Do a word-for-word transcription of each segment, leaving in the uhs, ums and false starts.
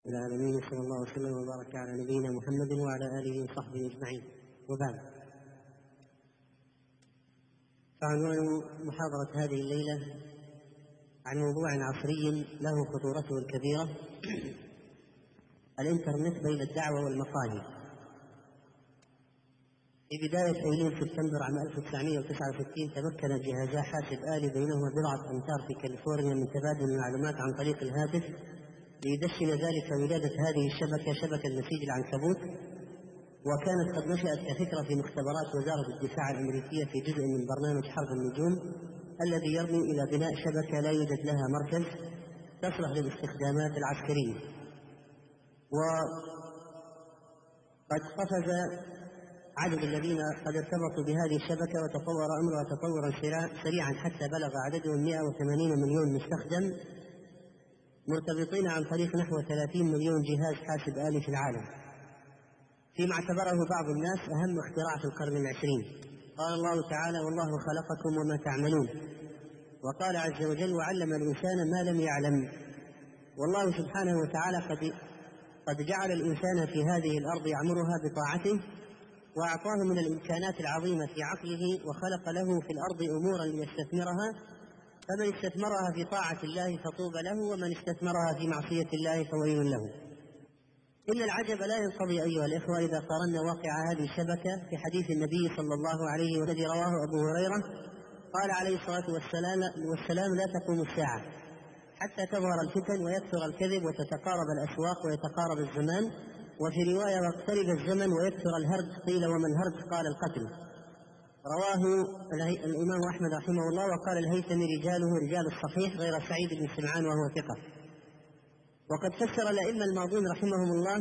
العالمين، صلى الله وسلم وبارك على نبينا محمد وعلى آله وصحبه أجمعين، وبعد. فعنوان محاضرة هذه الليلة عن موضوع عصري له خطورته الكبيرة: الإنترنت بين الدعوة والمقالي. في بداية أيلول سبتمبر عام ألف وتسعمائة وتسعة وستين تمكن جهازا حاسب آلي بينهما بضعة أمتار في كاليفورنيا من تبادل المعلومات عن طريق الهاتف، ليدشن ذلك ولادة هذه الشبكة شبكة نسيج العنكبوت، وكانت قد نشأت كفكرة في مختبرات وزارة الدفاع الأمريكية في جزء من برنامج حرب النجوم الذي يرمي إلى بناء شبكة لا يوجد لها مركز تصلح للاستخدامات العسكرية. وقد قفز عدد الذين قد ارتبطوا بهذه الشبكة وتطور أمرها تطورا سريعا حتى بلغ عددهم مئة وثمانين مليون مستخدم مرتبطين عن طريق نحو ثلاثين مليون جهاز حاسب آلي في العالم، فيما اعتبره بعض الناس أهم اختراع في القرن العشرين. قال الله تعالى: والله خلقكم وما تعملون. وقال عز وجل: وعلم الإنسان ما لم يعلم. والله سبحانه وتعالى قد قد جعل الإنسان في هذه الأرض يعمرها بطاعته، وأعطاه من الإمكانات العظيمة في عقله، وخلق له في الأرض أمورا ليستثمرها، فمن استثمرها في طاعة الله فطوبى له، ومن استثمرها في معصية الله فويل له. إن العجب لا ينقضي أيها الإخوة إذا قارنا واقع هذه الشبكة في حديث النبي صلى الله عليه وسلم الذي رواه أبو هريرة قال عليه الصلاة والسلام: لا تقوم الساعة حتى تظهر الفتن ويكثر الكذب وتتقارب الأسواق ويتقارب الزمان، وفي رواية: واقترب الزمن ويكثر الهرج. قيل: وما الهرج؟ قال: القتل. رواه الإمام أحمد رحمه الله. وقال الهيثمي: رجاله رجال الصحيح غير سعيد بن سمعان وهو ثقة. وقد فسر الأئمة الماضون رحمهم الله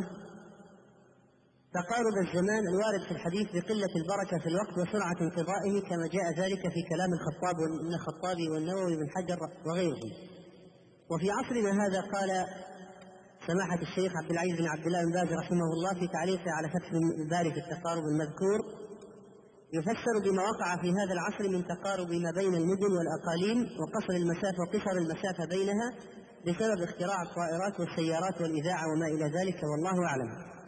تقارب الزمان الوارد في الحديث بقلة البركة في الوقت وسرعة انقضائه، كما جاء ذلك في كلام الخطاب والخطابي والنووي بن حجر وغيرهم. وفي عصرنا هذا قال سماحة الشيخ عبد العزيز بن عبد الله بن باز رحمه الله في تعليقه على فتح الباري في التقارب المذكور: يفسر بما وقع في هذا العصر من تقارب ما بين المدن والأقاليم وقصر المسافة وقصر المسافة بينها بسبب اختراع الطائرات والسيارات والإذاعة وما إلى ذلك، والله أعلم.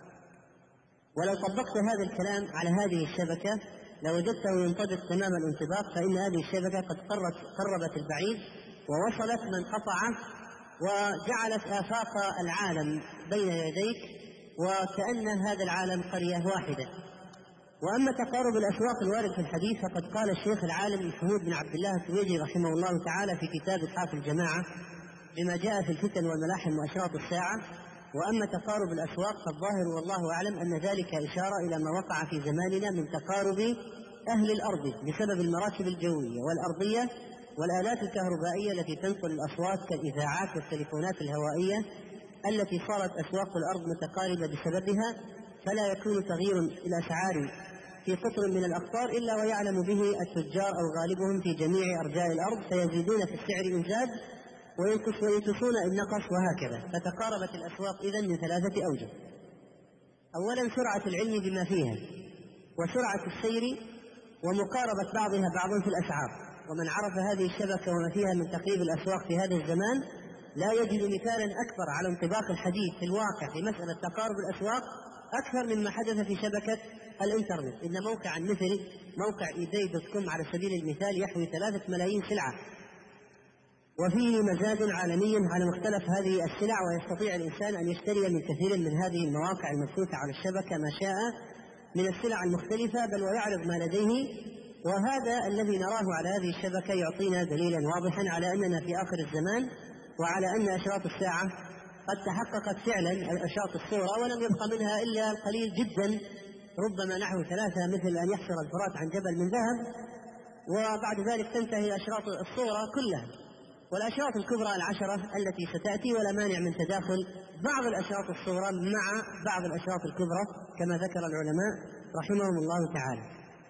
ولو طبقت هذا الكلام على هذه الشبكة لوجدته ينطبق تمام الانطباق، فإن هذه الشبكة قد قربت البعيد ووصلت من قطعه وجعلت آفاق العالم بين يديك، وكأن هذا العالم قرية واحدة. وأما تقارب الأسواق الوارد في الحديث فقد قال الشيخ العالم محمود بن عبد الله السويجي رحمه الله تعالى في كتاب إتحاف الجماعة بما جاء في الفتن والملاحم وأشراط الساعة: وأما تقارب الأسواق فالظاهر والله أعلم أن ذلك إشارة إلى ما وقع في زماننا من تقارب أهل الأرض بسبب المراكب الجوية والأرضية والآلات الكهربائية التي تنقل الأصوات كالإذاعات والتليفونات الهوائية التي صارت أسواق الأرض متقاربة بسببها، فلا يكون تغيير الأسعار في قطر من الأقطار إلا ويعلم به التجار أو غالبهم في جميع أرجاء الأرض، فيزيدون في السعر إن زاد وينقصون إن نقص، وهكذا. فتقاربت الأسواق إذن من ثلاثة أوجه: أولا سرعة العلم بما فيها، وسرعة السير، ومقاربة بعضها بعضا في الأسعار. ومن عرف هذه الشبكة وما فيها من تقريب الأسواق في هذا الزمان لا يجد مثالا أكبر على انطباق الحديث في الواقع في مسألة تقارب الأسواق أكثر مما حدث في شبكة الإنترنت. إن موقعا مثل موقع إيباي دوت كوم على سبيل المثال يحوي ثلاثة ملايين سلعة، وفيه مزاد عالمي على مختلف هذه السلع، ويستطيع الإنسان أن يشتري من كثير من هذه المواقع المبثوثة على الشبكة ما شاء من السلع المختلفة، بل ويعرض ما لديه. وهذا الذي نراه على هذه الشبكة يعطينا دليلا واضحا على أننا في آخر الزمان، وعلى أن أشراط الساعة قد تحققت فعلا، أشراط الصورة، ولم يبق منها إلا القليل جدا، ربما نحو ثلاثة، مثل أن يحصر الفرات عن جبل من ذهب، وبعد ذلك تنتهي أشراط الصورة كلها. والأشراط الكبرى العشرة التي ستأتي، ولا مانع من تداخل بعض الأشراط الصورة مع بعض الأشراط الكبرى كما ذكر العلماء رحمهم الله تعالى.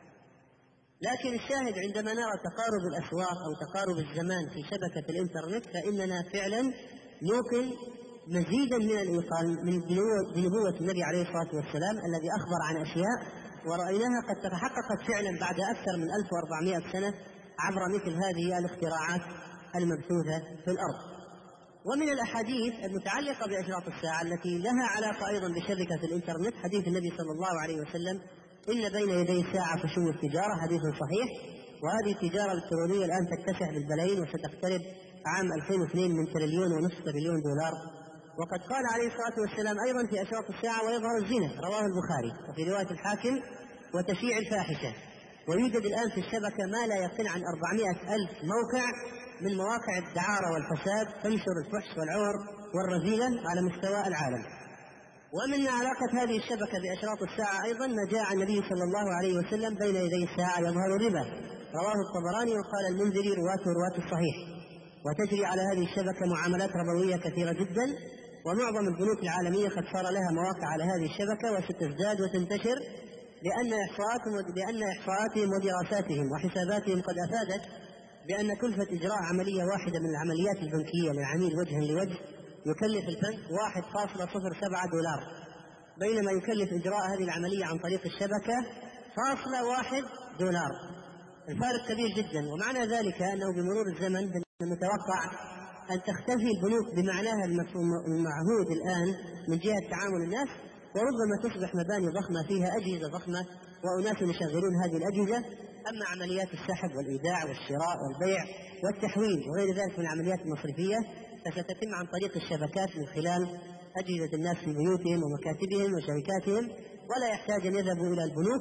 لكن الشاهد عندما نرى تقارب الأسواق أو تقارب الزمان في شبكة الإنترنت فإننا فعلا نوقن مزيدا من الإيقان من بنبوة النبي عليه الصلاة والسلام الذي أخبر عن أشياء ورأيناها قد تتحققت فعلا بعد أكثر من ألف وأربعمائة سنة عبر مثل هذه الاختراعات المبثوثة في الأرض. ومن الأحاديث المتعلقة بأشراط الساعة التي لها علاقة أيضا بشبكة الإنترنت حديث النبي صلى الله عليه وسلم: إن بين يدي الساعة فشو التجارة، حديث صحيح. وهذه التجارة الإلكترونية الآن تكتسح بالبلايين، وستقترب عام ألفين واثنين من تريليون ونصف تريليون دولار. وقد قال عليه الصلاة والسلام أيضا في أشراط الساعة: ويظهر الزنا، رواه البخاري. وفي رواية الحاكم: وتشيع الفاحشة. ويوجد الآن في الشبكة ما لا يقل عن أربعمائة ألف موقع من مواقع الدعارة والفساد تنشر الفحش والعور والرذيلة على مستوى العالم. ومن علاقة هذه الشبكة بأشراط الساعة أيضا ما جاء عن النبي صلى الله عليه وسلم: بين يدي الساعة يظهر الربا، رواه الطبراني. وقال المنذري: رواته رواة الصحيح. وتجري على هذه الشبكة معاملات ربوية كثيرة جدا، ومعظم البنوك العالمية قد صار لها مواقع على هذه الشبكة، وستزداد وتنتشر، لأن إحصاءاتهم لأن إحصاءاتهم ودراساتهم وحساباتهم قد أفادت بأن كلفة إجراء عملية واحدة من العمليات البنكية للعميل وجها لوجه يكلف البنك واحد فاصلة صفر سبعة دولار، بينما يكلف إجراء هذه العملية عن طريق الشبكة فاصلة واحد دولار. الفارق كبير جدا. ومعنى ذلك أنه بمرور الزمن المتوقع أن تختفي البنوك بمعناها المعهود الآن من جهة تعامل الناس، وربما تصبح مباني ضخمة فيها أجهزة ضخمة وأناس يشغلون هذه الأجهزة. أما عمليات السحب والإيداع والشراء والبيع والتحويل وغير ذلك من العمليات المصرفية فستتم عن طريق الشبكات من خلال أجهزة الناس في بيوتهم ومكاتبهم وشركاتهم، ولا يحتاج أن يذهبوا إلى البنوك.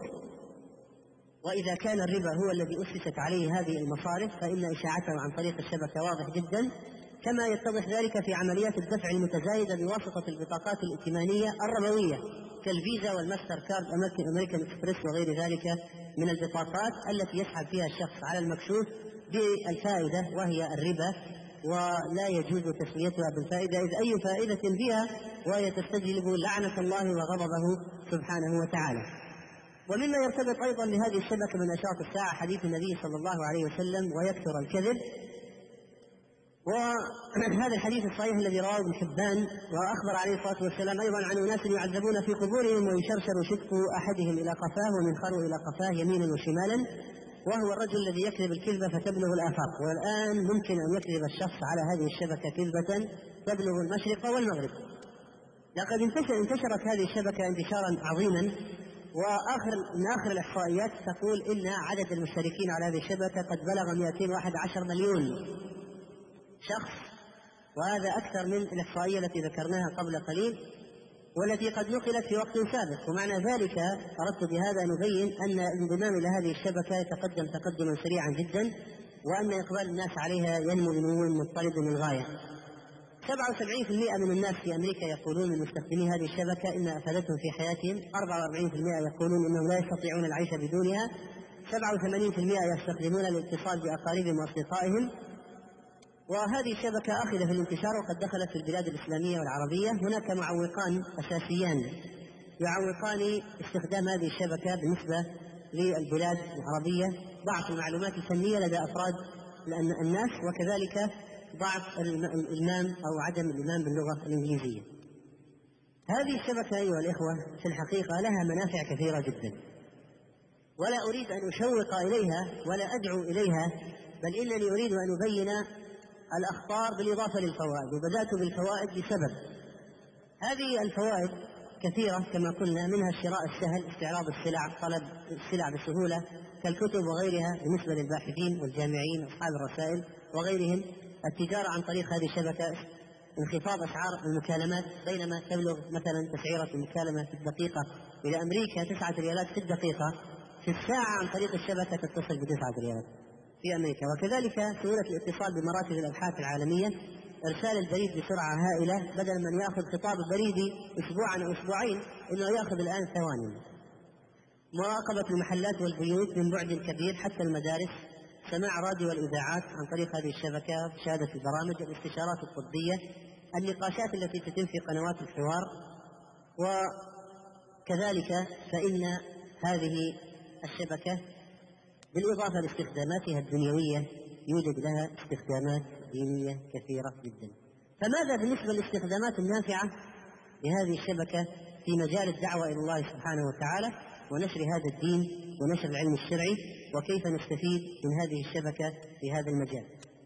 وإذا كان الربا هو الذي أسست عليه هذه المصارف فإن إشاعته عن طريق الشبكة واضح جدا، كما يتضح ذلك في عمليات الدفع المتزايدة بواسطة البطاقات الائتمانية الربوية كالفيزا والماستر كارد أمريكان إكسبريس وغير ذلك من البطاقات التي يسحب فيها الشخص على المكشوف بالفائدة وهي الربا، ولا يجوز تسميتها بالفائدة إذ أي فائدة فيها وهي تستجلب لعنة الله وغضبه سبحانه وتعالى. ومما يرتبط أيضا بهذه الشبكة من أشراط الساعة حديث النبي صلى الله عليه وسلم: ويكثر الكذب. وهذا الحديث الصحيح الذي رواه ابن حبان، وأخبر عليه الصلاة والسلام أيضا عن أناس يعذبون في قبورهم ويشرشر شدق أحدهم إلى قفاه ومنخر إلى قفاه يمينا وشمالا، وهو الرجل الذي يكذب الكذبة فتبلغ الآفاق. والآن ممكن أن يكذب الشخص على هذه الشبكة كذبة تبلغ المشرق والمغرب. لقد انتشرت هذه الشبكة انتشارا عظيما، وآخر من آخر الإحصائيات تقول إن عدد المشتركين على هذه الشبكة قد بلغ مئتين وأحد عشر مليون شخص، وهذا أكثر من الإحصائية التي ذكرناها قبل قليل والتي قد نقلت في وقت سابق. ومعنى ذلك أردت بهذا أن نبين أن الانضمام إلى هذه الشبكة يتقدم تقدما سريعا جدا، وأن إقبال الناس عليها ينمو بنمو مضطرد للغاية. سبعة وسبعين بالمئة من الناس في أمريكا يقولون من مستخدمي هذه الشبكة إن أفادتهم في حياتهم، أربعة وأربعين بالمئة يقولون إنهم لا يستطيعون العيش بدونها، سبعة وثمانين بالمئة يستخدمون الاتصال بأقاربهم وأصدقائهم. وهذه الشبكة آخذة في الانتشار وقد دخلت في البلاد الإسلامية والعربية. هناك معوقان أساسيان يعوقان استخدام هذه الشبكة بالنسبة للبلاد العربية: ضعف المعلومات الفنية لدى أفراد الناس، وكذلك ضعف الإلمام أو عدم الإلمام باللغة الإنجليزية. هذه الشبكة أيها الإخوة في الحقيقة لها منافع كثيرة جدا، ولا أريد أن أشوق إليها ولا أدعو إليها، بل إنني أريد أن أبين الأخطار بالإضافة للفوائد. وبدأت بالفوائد لسبب: هذه الفوائد كثيرة كما قلنا، منها الشراء السهل، استعراض السلع، طلب السلع بسهولة كالكتب وغيرها بالنسبة للباحثين والجامعين وأصحاب الرسائل وغيرهم. التجارة عن طريق هذه الشبكة، انخفاض أسعار المكالمات، بينما تبلغ مثلا تسعيرة المكالمة في الدقيقة إلى أمريكا تسعة ريالات في الدقيقة، في الساعة عن طريق الشبكة تتصل بتسعة ريالات في أمريكا. وكذلك سهولة الاتصال بمراكز الأبحاث العالمية، إرسال البريد بسرعة هائلة، بدل من يأخذ خطاب بريدي أسبوعا أو أسبوعين إنه يأخذ الآن ثواني. مراقبة المحلات والبيوت من بعد كبير حتى المدارس، سماع راديو والإذاعات عن طريق هذه الشبكة، مشاهدة البرامج، الاستشارات الطبية، النقاشات التي تتم في قنوات الحوار. وكذلك فإن هذه الشبكة بالإضافة لاستخداماتها الدنيوية يوجد لها استخدامات دينية كثيرة جدا. فماذا بالنسبة للاستخدامات النافعة لهذه الشبكة في مجال الدعوة إلى الله سبحانه وتعالى ونشر هذا الدين ونشر العلم الشرعي، وكيف نستفيد من هذه الشبكة في هذا المجال؟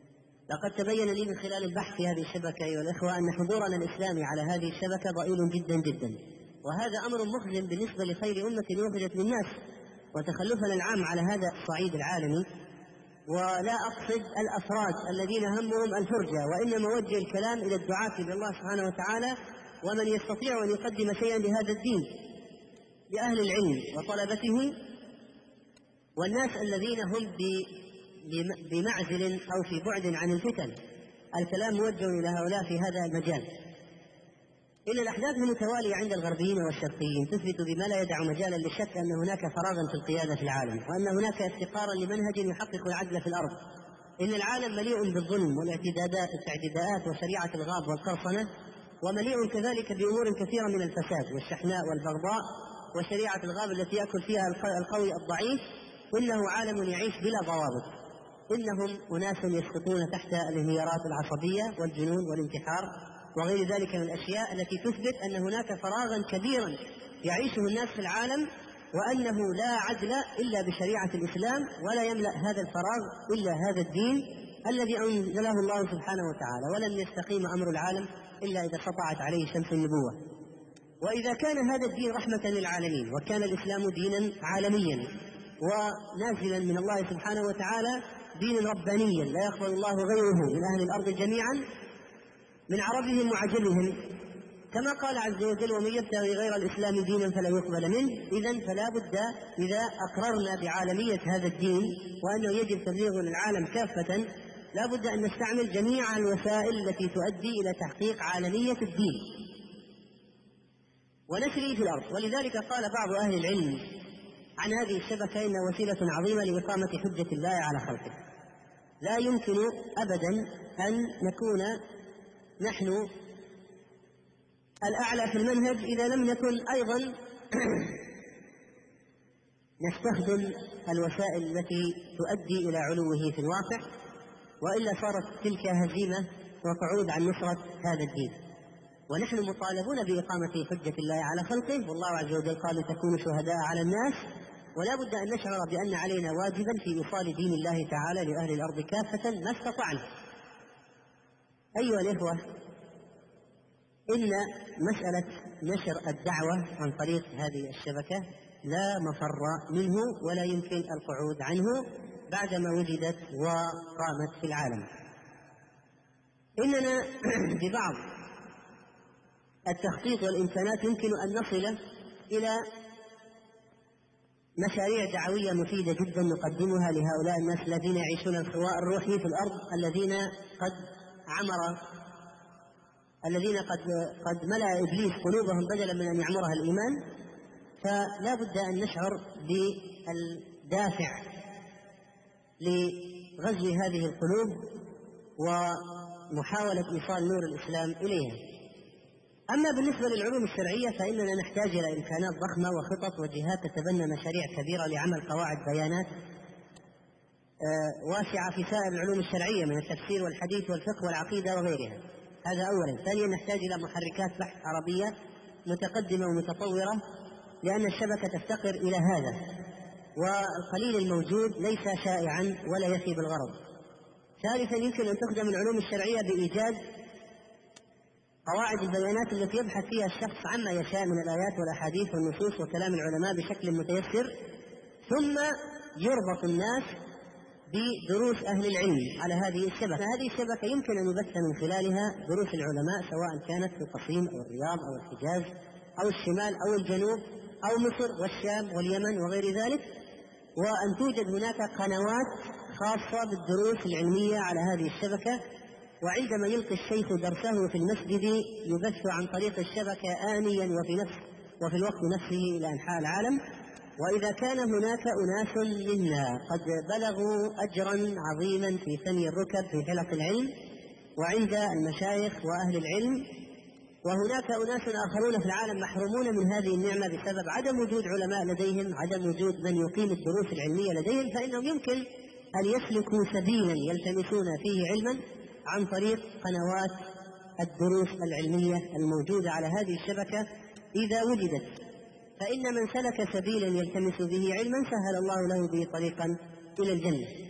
لقد تبين لي من خلال البحث في هذه الشبكة أيها الإخوة أن حضورنا الإسلامي على هذه الشبكة ضئيل جدا جدا، وهذا أمر محزن بالنسبة لخير أمة وجدت للناس، وتخلفنا العام على هذا الصعيد العالمي. ولا أقصد الأفراد الذين همهم الفرجة، وإنما وجه الكلام إلى الدعاة إلى الله سبحانه وتعالى ومن يستطيع أن يقدم شيئا لهذا الدين، لأهل العلم وطلبته والناس الذين هم بمعزل أو في بعد عن الفتن. الكلام موجه إلى هؤلاء في هذا المجال. إن الأحداث المتوالية عند الغربيين والشرقيين تثبت بما لا يدع مجالا للشك أن هناك فراغا في القيادة في العالم، وأن هناك افتقارا لمنهج يحقق العدل في الأرض. إن العالم مليء بالظلم والاعتداءات والتعديدات وشريعة الغاب والقرصنة، ومليء كذلك بأمور كثيرة من الفساد والشحناء والبغضاء وشريعة الغاب التي يأكل فيها القوي الضعيف. إنه عالم يعيش بلا ضوابط. إنهم أناس يسقطون تحت الانهيارات العصبية والجنون والانتحار وغير ذلك من الأشياء التي تثبت أن هناك فراغا كبيرا يعيشه الناس في العالم، وأنه لا عدل إلا بشريعة الإسلام، ولا يملأ هذا الفراغ إلا هذا الدين الذي أنزله الله سبحانه وتعالى، ولن يستقيم أمر العالم إلا إذا سطعت عليه شمس النبوة. وإذا كان هذا الدين رحمة للعالمين، وكان الإسلام دينا عالميا ونازلا من الله سبحانه وتعالى، دينا ربانيا لا يقبل الله غيره من أهل الأرض جميعا، من عربهم وعجمهم، كما قال عز وجل: ومن يبتغي غير الإسلام دينا فلا يقبل منه. إذن فلا بد إذا أقررنا بعالمية هذا الدين وأنه يجب تبليغه للعالم كافة، لا بد أن نستعمل جميع الوسائل التي تؤدي إلى تحقيق عالمية الدين ونشره في الأرض. ولذلك قال بعض أهل العلم عن هذه الشبكة إنها وسيلة عظيمة لإقامة حجة الله على خلقه. لا يمكن أبدا أن نكون نحن الأعلى في المنهج إذا لم نكن أيضا نستخدم الوسائل التي تؤدي إلى علوه في الواقع، وإلا صارت تلك هزيمة وقعود عن نصرة هذا الدين. ونحن مطالبون بإقامة حجة الله على خلقه، والله عز وجل قال: لتكونوا شهداء على الناس. ولا بد أن نشعر بأن علينا واجبا في إيصال دين الله تعالى لأهل الأرض كافة ما استطعنا. أيها الإخوة، إن مسألة نشر الدعوة عن طريق هذه الشبكة لا مفر منه ولا يمكن القعود عنه بعدما وجدت وقامت في العالم. إننا ببعض التخطيط والإمكانات يمكن أن نصل إلى مشاريع دعوية مفيدة جدا نقدمها لهؤلاء الناس الذين يعيشون الخواء الروحي في الأرض، الذين قد عمر الذين قد قد ملأ إبليس قلوبهم بدلا من أن يعمرها الإيمان. فلا بد أن نشعر بالدافع لغزو هذه القلوب ومحاولة إيصال نور الإسلام إليها. أما بالنسبة للعلوم الشرعية فإننا نحتاج إلى إمكانات ضخمة وخطط وجهات تتبنى مشاريع كبيرة لعمل قواعد بيانات واسعة في سائر العلوم الشرعية من التفسير والحديث والفقه والعقيدة وغيرها. هذا أولا. ثانيا، نحتاج إلى محركات بحث عربية متقدمة ومتطورة، لأن الشبكة تفتقر إلى هذا، والقليل الموجود ليس شائعا ولا يفي بالغرض. ثالثا، يمكن أن تخدم العلوم الشرعية بإيجاد قواعد البيانات التي يبحث فيها الشخص عما يشاء من الآيات والأحاديث والنصوص وكلام العلماء بشكل متيسر، ثم يربط الناس بدروس أهل العلم على هذه الشبكة. هذه الشبكة يمكن أن يبث من خلالها دروس العلماء، سواء كانت في القصيم أو الرياض أو الحجاز أو الشمال أو الجنوب أو مصر والشام واليمن وغير ذلك، وأن توجد هناك قنوات خاصة بالدروس العلمية على هذه الشبكة. وعندما يلقي الشيخ درسه في المسجد يبث عن طريق الشبكة آنيا وفي نفس وفي الوقت نفسه إلى أنحاء العالم. وإذا كان هناك أناس منا قد بلغوا أجرا عظيما في ثني الركب في حلق العلم وعند المشايخ وأهل العلم، وهناك أناس آخرون في العالم محرومون من هذه النعمة بسبب عدم وجود علماء لديهم، عدم وجود من يقيم الدروس العلمية لديهم، فإنهم يمكن أن يسلكوا سبيلا يلتمسون فيه علما عن طريق قنوات الدروس العلمية الموجودة على هذه الشبكة إذا وجدت. فإن من سلك سبيلا يلتمس به علما سهل الله له به طريقا إلى الجنة.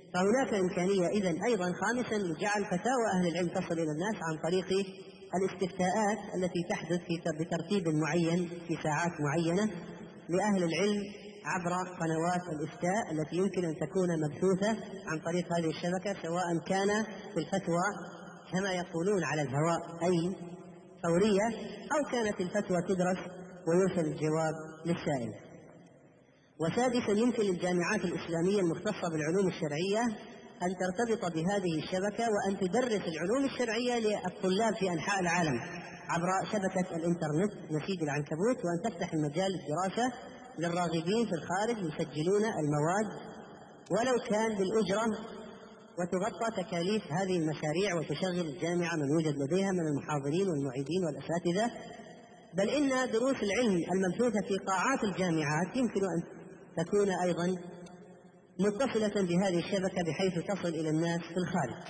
فهناك إمكانية إذن أيضا خامسا لجعل فتاوى أهل العلم تصل إلى الناس عن طريق الاستفتاءات التي تحدث بترتيب معين في ساعات معينة لأهل العلم عبر قنوات الإفتاء التي يمكن أن تكون مبثوثة عن طريق هذه الشبكة، سواء كان في الفتوى كما يقولون على الهواء أي فورية، أو كانت الفتوى تدرس ويرسل الجواب للسائل. وسادسا يمكن للجامعات الإسلامية المختصة بالعلوم الشرعية أن ترتبط بهذه الشبكة وأن تدرس العلوم الشرعية للطلاب في أنحاء العالم عبر شبكة الإنترنت نسيج العنكبوت، وأن تفتح المجال للدراسة للراغبين في الخارج يسجلون المواد ولو كان بالأجرة، وتغطى تكاليف هذه المشاريع وتشغل الجامعة من يوجد لديها من المحاضرين والمعيدين والأساتذة. بل إن دروس العلم المبثوثة في قاعات الجامعات يمكن أن تكون أيضا متصلة بهذه الشبكة بحيث تصل إلى الناس في الخارج.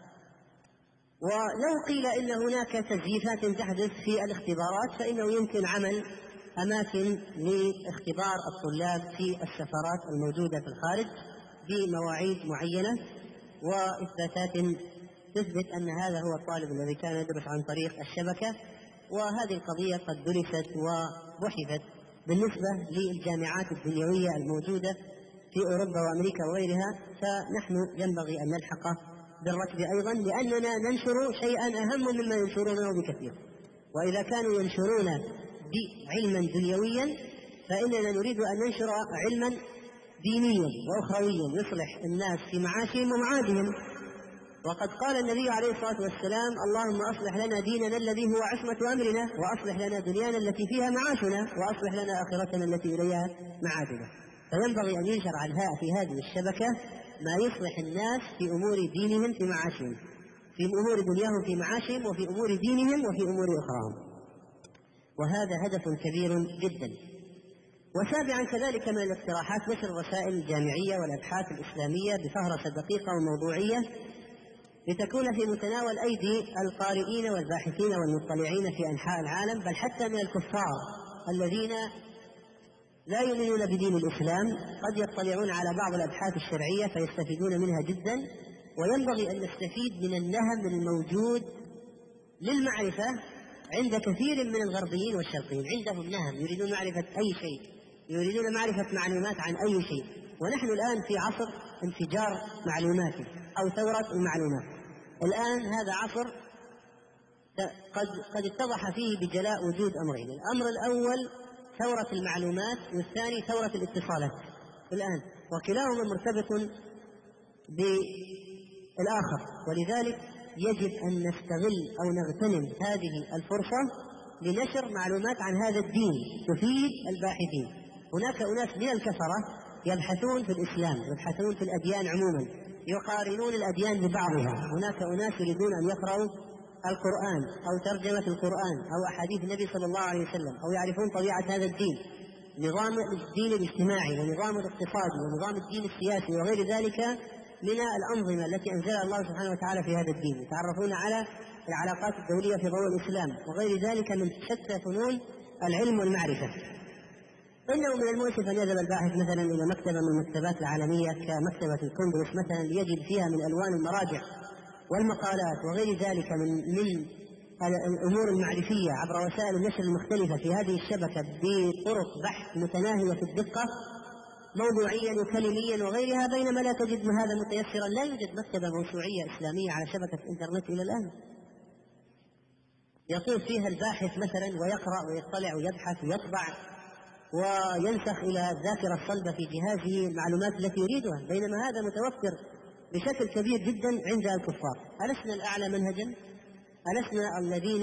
ولو قيل إن هناك تزييفات تحدث في الاختبارات فإنه يمكن عمل أماكن لاختبار الطلاب في السفارات الموجودة في الخارج بمواعيد معينة وإثباتات تثبت أن هذا هو الطالب الذي كان يدرس عن طريق الشبكة. وهذه القضية قد درست وبحثت بالنسبة للجامعات الدنيوية الموجودة في أوروبا وأمريكا وغيرها، فنحن ينبغي أن نلحق بالركب أيضا، لأننا ننشر شيئا أهم مما ينشرونه بكثير. وإذا كانوا ينشرون علما دنيويا فإننا نريد أن ننشر علما دينيا وأخرويا يصلح الناس في معاشهم ومعادهم. وقد قال النبي عليه الصلاة والسلام: اللهم أصلح لنا ديننا الذي هو عصمة أمرنا، وأصلح لنا دنيانا التي فيها معاشنا، وأصلح لنا آخرتنا التي إليها معادنا. فينبغي أن ينشر على في هذه الشبكة ما يصلح الناس في أمور دينهم في معاشهم، في أمور دنياهم في معاشهم، وفي أمور دينهم وفي أمور أخراهم، وهذا هدف كبير جدا. وسابعا كذلك من الاقتراحات نشر الرسائل الجامعية والأبحاث الإسلامية بفهرسة دقيقة وموضوعية لتكون في متناول أيدي القارئين والباحثين والمطلعين في أنحاء العالم، بل حتى من الكفار الذين لا يؤمنون بدين الإسلام قد يطلعون على بعض الأبحاث الشرعية فيستفيدون منها جدا. وينبغي أن نستفيد من النهم الموجود للمعرفة عند كثير من الغربيين والشرقيين. عندهم نهم، يريدون معرفة أي شيء، يريدون معرفة معلومات عن أي شيء. ونحن الآن في عصر انفجار معلوماتي أو ثورة المعلومات. الآن هذا عصر قد قد اتضح فيه بجلاء وجود أمرين: الأمر الأول ثورة المعلومات، والثاني ثورة الاتصالات الآن، وكلاهما مرتبط بالآخر. ولذلك يجب أن نستغل أو نغتنم هذه الفرصة لنشر معلومات عن هذا الدين تفيد الباحثين. هناك أناس من الكفرة يبحثون في الإسلام، يبحثون في الأديان عموما، يقارنون الأديان ببعضها. هناك أناس يريدون أن يقرأوا القرآن أو ترجمة القرآن أو أحاديث النبي صلى الله عليه وسلم، أو يعرفون طبيعة هذا الدين، نظام الدين الاجتماعي ونظام الاقتصادي ونظام الدين السياسي وغير ذلك من الأنظمة التي أنزلها الله سبحانه وتعالى في هذا الدين. يتعرفون على العلاقات الدولية في ضوء الإسلام وغير ذلك من شتى فنون العلم والمعرفة. إنه من المؤسف أن يذهب الباحث مثلا إلى مكتبة من المكتبات العالمية كمكتبة الكونغرس مثلا ليجد فيها من ألوان المراجع والمقالات وغير ذلك من من الأمور المعرفية عبر وسائل النشر المختلفة في هذه الشبكة بطرق بحث متناهية في الدقة موضوعيا وكلميا وغيرها، بينما لا تجد هذا متيسرا. لا يوجد مكتبة موسوعية إسلامية على شبكة الإنترنت إلى الآن يطوف فيها الباحث مثلا ويقرأ ويطلع ويبحث ويطبع وينسخ إلى الذاكرة الصلبة في جهازه المعلومات التي يريدها، بينما هذا متوفر بشكل كبير جدا عند الكفار. ألسنا الأعلى منهجا؟ ألسنا الذين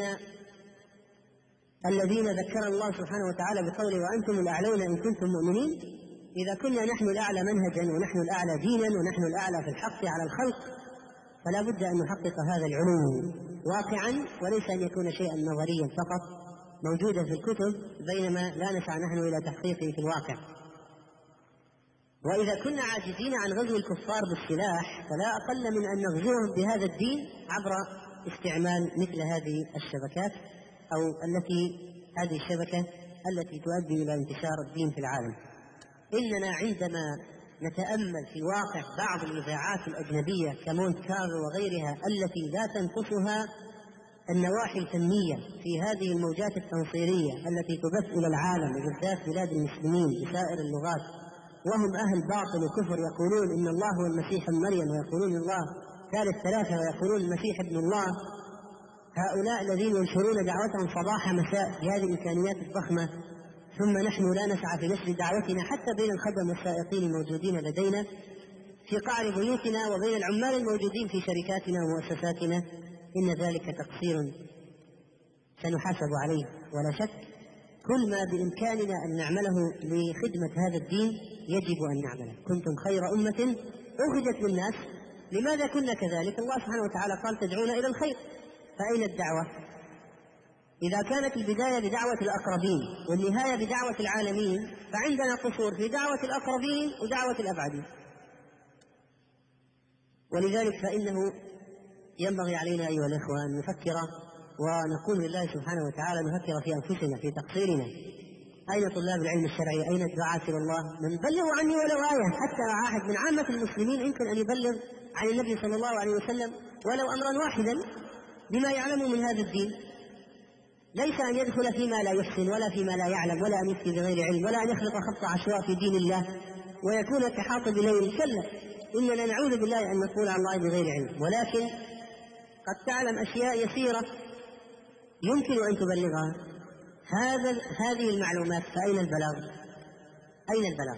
الذين ذكر الله سبحانه وتعالى بقوله: وأنتم الأعلون إن كنتم مؤمنين؟ إذا كنا نحن الأعلى منهجا ونحن الأعلى دينا ونحن الأعلى في الحق على الخلق، فلا بد أن نحقق هذا العلو واقعا، وليس أن يكون شيئا نظريا فقط موجودا في الكتب بينما لا نسعى نحن إلى تحقيقه في الواقع. وإذا كنا عاجزين عن غزو الكفار بالسلاح فلا أقل من أن نغزوهم بهذا الدين عبر استعمال مثل هذه الشبكات، أو التي هذه الشبكة التي تؤدي إلى انتشار الدين في العالم. إننا عندما نتأمل في واقع بعض الإذاعات الأجنبية كمونت كارلو وغيرها التي لا تنقصها النواحي الفنية في هذه الموجات التنصيرية التي تبث إلى العالم وبالذات بلاد المسلمين بسائر اللغات، وهم أهل باطل وكفر، يقولون إن الله هو المسيح ابن مريم، ويقولون إن الله ثالث ثلاثة، ويقولون المسيح ابن الله. هؤلاء الذين ينشرون دعوتهم صباح مساء بهذه الإمكانيات الضخمة، ثم نحن لا نسعى في نشر دعوتنا حتى بين الخدم والسائقين الموجودين لدينا في قعر بيوتنا وبين العمال الموجودين في شركاتنا ومؤسساتنا. إن ذلك تقصير سنحاسب عليه ولا شك. كل ما بإمكاننا أن نعمله لخدمة هذا الدين يجب أن نعمله. كنتم خير أمة أخرجت للناس. لماذا كنا كذلك؟ الله سبحانه وتعالى قال تدعون إلى الخير، فأين الدعوة؟ إذا كانت البداية بدعوة الأقربين والنهاية بدعوة العالمين، فعندنا قصور في دعوة الأقربين ودعوة الأبعدين. ولذلك فإنه ينبغي علينا أيها الإخوة أن نفكر ونقول لله سبحانه وتعالى، نفكر في أنفسنا في تقصيرنا. أين طلاب العلم الشرعي؟ أين الدعاة إلى الله؟ من بلغوا عني ولو آية، حتى واحد من عامة المسلمين يمكن أن يبلغ عن النبي صلى الله عليه وسلم ولو أمرا واحدا بما يعلم من هذا الدين. ليس أن يدخل فيما لا يحسن ولا فيما لا يعلم، ولا أن يفتي بغير علم، ولا أن يخلق خط عشواء في دين الله ويكون كحاطب ليل. كلا، إننا نعوذ بالله أن نقول عن الله بغير علم، ولكن قد تعلم أشياء يسيرة يمكن أن تبلغها. هذا هذه المعلومات، فأين البلاغ؟ أين البلاغ؟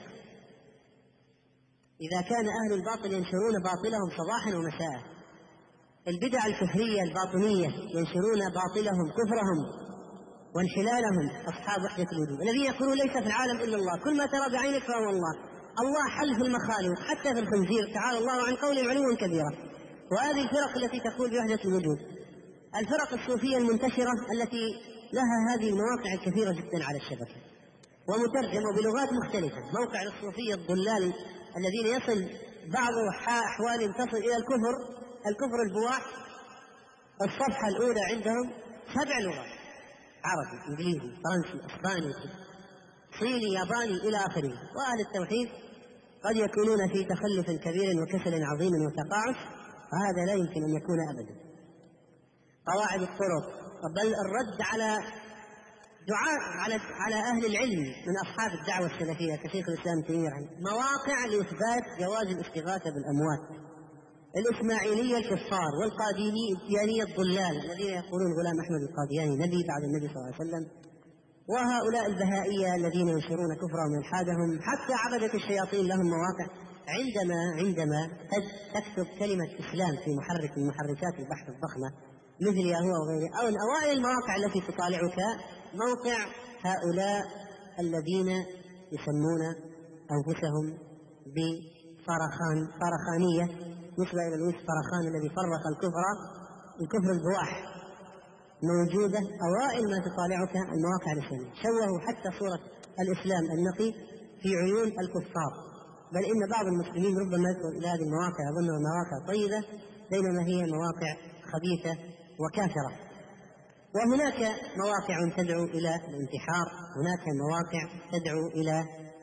إذا كان أهل الباطل ينشرون باطلهم صباحا ومساء، البدع الكفرية الباطنية ينشرون باطلهم كفرهم وانحلالهم أصحاب وحدة الوجود الذين يقولون ليس في العالم إلا الله، كل ما ترى بعينك فهو الله، الله حل في المخالق حتى في الخنزير، تعالى الله عن قول علوا كبيرا. وهذه الفرق التي تقول بوحدة الوجود، الفرق الصوفية المنتشرة التي لها هذه المواقع الكثيرة جدا على الشبكة ومترجمة بلغات مختلفة. موقع الصوفية الضلال الذين يصل بعض أحوالهم تصل إلى الكفر، الكفر البواح، الصفحة الأولى عندهم سبع لغات: عربي، إنجليزي، فرنسي، إسباني، صيني، ياباني إلى آخره. وأهل التوحيد قد يكونون في تخلف كبير وكسل عظيم وتقاعس، وهذا لا يمكن أن يكون أبدا. قواعد الطرق، بل الرد على دعاء على على أهل العلم من أصحاب الدعوة السلفية كشيخ الإسلام تيمية، مواقع لإثبات جواز الاستغاثة بالأموات، الإسماعيلية الكفار والقاديانية الضلال الذين يقولون غلام أحمد القادياني نبي بعد النبي صلى الله عليه وسلم، وهؤلاء البهائية الذين ينشرون كفرهم وإلحادهم. حتى عبدة الشياطين لهم مواقع. عندما عندما تكتب كلمة إسلام في محرك من محركات البحث الضخمة مثل ياهو وغيره، أو أوائل المواقع التي تطالعك موقع هؤلاء الذين يسمون أنفسهم بفرخان فرخانية، نسبة إلى لويس فرخان الذي فرق الكفر الكفر البواح، موجودة. أوائل ما تطالعك المواقع الإسلامية شوهوا حتى صورة الإسلام النقي في عيون الكفار، بل إن بعض المسلمين ربما يدخل إلى هذه المواقع يظنها مواقع طيبة بينما هي مواقع خبيثة وكافرة. وهناك مواقع تدعو إلى الانتحار، هناك مواقع تدعو إلى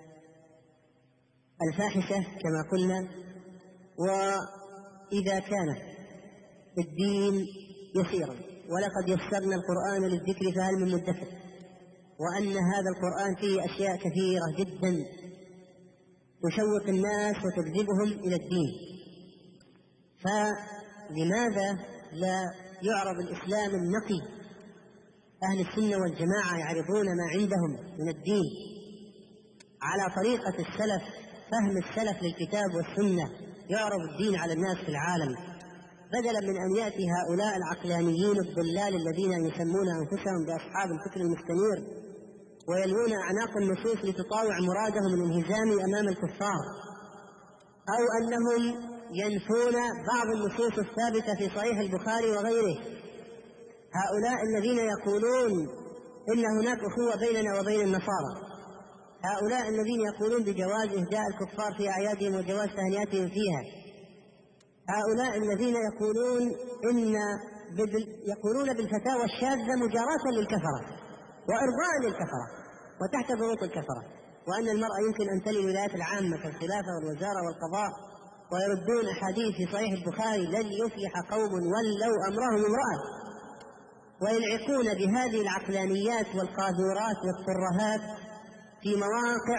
الفاحشة كما قلنا. وإذا كان الدين يسيرا ولقد يسرنا القرآن للذكر فهل من مدكر، وأن هذا القرآن فيه أشياء كثيرة جدا تشوق الناس وتجذبهم إلى الدين، فلماذا لا يعرض الإسلام النقي؟ أهل السنة والجماعة يعرضون ما عندهم من الدين على طريقة السلف، فهم السلف للكتاب والسنة، يعرض الدين على الناس في العالم، بدلا من أن يأتي هؤلاء العقلانيين الضلال الذين يسمون أنفسهم بأصحاب الفكر المستنير ويلوون أعناق النصوص لتطاوع مرادهم الانهزام أمام الكفار، أو أنهم ينفون بعض النصوص الثابتة في صحيح البخاري وغيره. هؤلاء الذين يقولون إن هناك أخوة بيننا وبين النصارى، هؤلاء الذين يقولون بجواز إهداء الكفار في أعيادهم وجواز تهنئتهم فيها، هؤلاء الذين يقولون إن يقولون بالفتاوى الشاذة مجاراة للكفرة وإرضاء للكفرة وتحت ضغوط الكفرة. وأن المرأة يمكن أن تلي الولايات العامة كالخلافة والوزارة والقضاء، ويردون أحاديث في صحيح البخاري: لن يفلح قوم ولوا أمرهم امرأة، ويلعقون بهذه العقلانيات والقاذورات والترهات في مواقع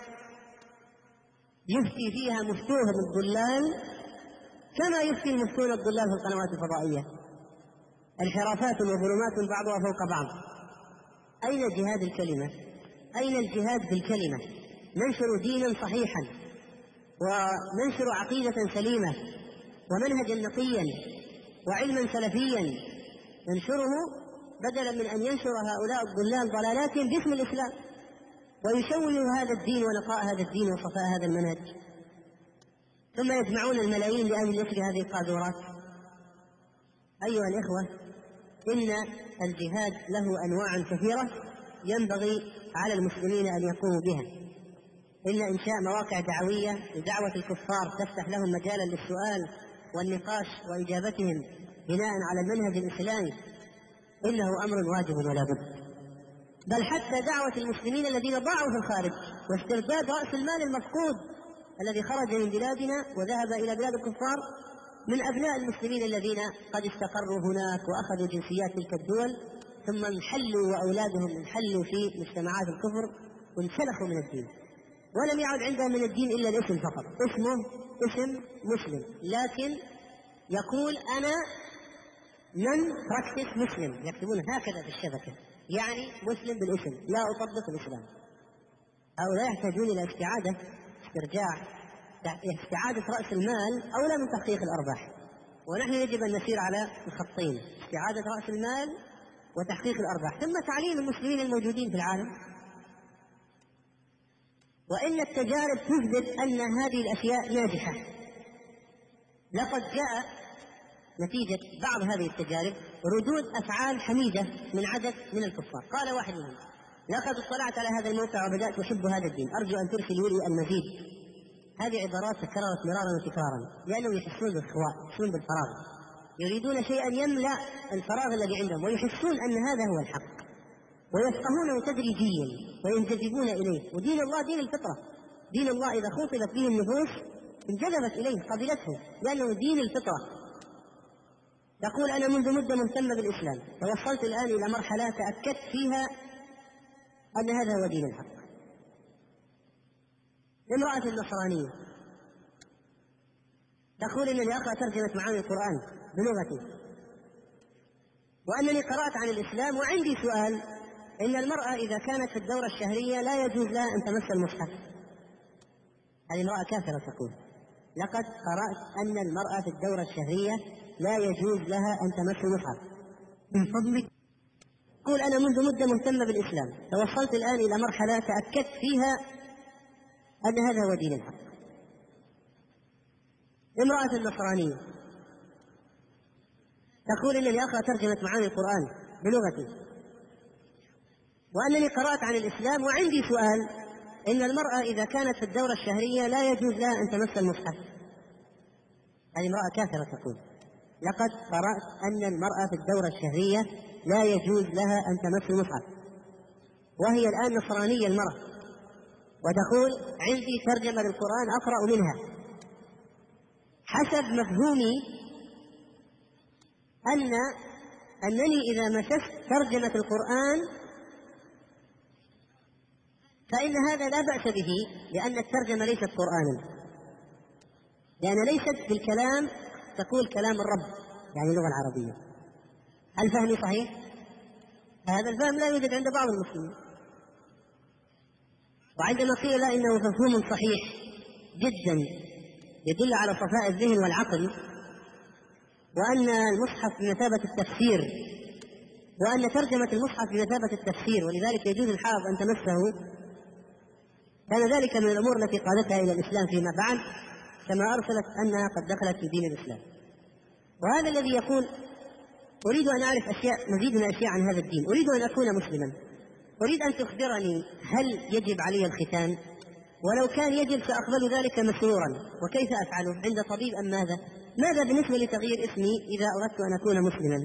يفتي فيها مفتوهم الضلال كما يفتي المفتون الضلال في القنوات الفضائية، انحرافات وظلمات بعضها فوق بعض. أين جهاد الكلمة؟ أين الجهاد بالكلمة؟ ننشر دينا صحيحا وننشر عقيدة سليمة ومنهجا نقيا وعلما سلفيا ننشره، بدلا من أن ينشر هؤلاء الضلال ضلالاتهم باسم الإسلام ويشوهوا هذا الدين ونقاء هذا الدين وصفاء هذا المنهج، ثم يجمعون الملايين لأجل نشر هذه القاذورات. أيها الإخوة، إن الجهاد له أنواع كثيرة ينبغي على المسلمين أن يقوموا بها. إن إنشاء مواقع دعوية لدعوة الكفار تفتح لهم مجالا للسؤال والنقاش وإجابتهم بناء على المنهج الإسلامي إنه أمر واجب ولا بد. بل حتى دعوة المسلمين الذين ضاعوا في الخارج واسترداد رأس المال المفقود الذي خرج من بلادنا وذهب إلى بلاد الكفار من أبناء المسلمين الذين قد استقروا هناك وأخذوا جنسيات تلك الدول، ثم انحلوا وأولادهم انحلوا في مجتمعات الكفر وانسلخوا من الدين، ولم يعد عندهم من الدين إلا الاسم فقط، اسمه اسم مسلم، لكن يقول أنا من براكتس مسلم، يكتبون هكذا في الشبكة، يعني مسلم بالاسم، لا أطبق الإسلام. هؤلاء يحتاجون إلى استعادة استرجاع استعادة رأس المال أولى من تحقيق الأرباح، ونحن يجب أن نسير على الخطين: استعادة رأس المال وتحقيق الأرباح، ثم تعليم المسلمين الموجودين في العالم. وإن التجارب تثبت أن هذه الأشياء ناجحة. لقد جاء نتيجة بعض هذه التجارب ردود أفعال حميدة من عدد من الكفار. قال واحد منهم: لقد اطلعت على هذا الموقع وبدأت أحب هذا الدين، أرجو أن ترسلوا لي المزيد. هذه عبارات تكررت مرارا وتكرارا لأنهم يحسون بالخواء، يحسون بالفراغ، يريدون شيئا يملأ الفراغ الذي عندهم، ويحسون أن هذا هو الحق ويفقهونه تدريجيا وينجذبون إليه. ودين الله دين الفطرة، دين الله إذا خطبت به النفوس انجذبت إليه قبلته لأنه دين الفطرة. تقول: أنا منذ مدة مهتمة بالإسلام، توصلت الآن إلى مرحلة تأكدت فيها أن هذا هو دين الحق. امرأة النصرانية تقول: إنني أقرأ ترجمة معاني القرآن بلغتي، وأنني قرأت عن الإسلام وعندي سؤال: إن المرأة إذا كانت في الدورة الشهرية لا يجوز لها أن تمس المصحف. هذه امرأة كافرة تقول: لقد قرأت أن المرأة في الدورة الشهرية لا يجوز لها أن تمس المصحف، من فضلك. تقول: أنا منذ مدة مهتمة بالإسلام، توصلت الآن إلى مرحلة تأكدت فيها أن هذا هو دين الحق. امرأة النصرانية تقول: إنني أقرأ ترجمة معاني القرآن بلغتي، وأنني قرأت عن الإسلام وعندي سؤال: إن المرأة إذا كانت في الدورة الشهرية لا يجوز لها أن تمس المصحف. هذه امرأة كافرة تقول: لقد قرأت أن المرأة في الدورة الشهرية لا يجوز لها أن تمس المصحف، وهي الآن نصرانية المرأة، وتقول: عندي ترجمة للقرآن أقرأ منها. حسب مفهومي أن أنني إذا مسست ترجمة القرآن فإن هذا لا بأس به، لأن الترجمة ليست قرآنا، لأن ليست بالكلام تقول كلام الرب يعني اللغة العربية. هل فهمي صحيح؟ هذا الفهم لا يوجد عند بعض المسلمين. وعندما قيل لا إنه مفهوم صحيح جدا يدل على صفاء الذهن والعقل، وأن المصحف بمثابة التفسير، وأن ترجمة المصحف بمثابة التفسير، ولذلك يجوز الحافظ أن تمسه، كان ذلك من الأمور التي قادتها إلى الإسلام فيما بعد، كما أرسلت أنها قد دخلت في دين الإسلام. وهذا الذي يقول: أريد أن أعرف أشياء مزيد من الأشياء عن هذا الدين، أريد أن أكون مسلما، أريد أن تخبرني هل يجب علي الختان؟ ولو كان يجب سأقبل ذلك مسرورا، وكيف أفعله؟ عند طبيب أم ماذا؟ ماذا بالنسبة لتغيير اسمي إذا أردت أن أكون مسلما؟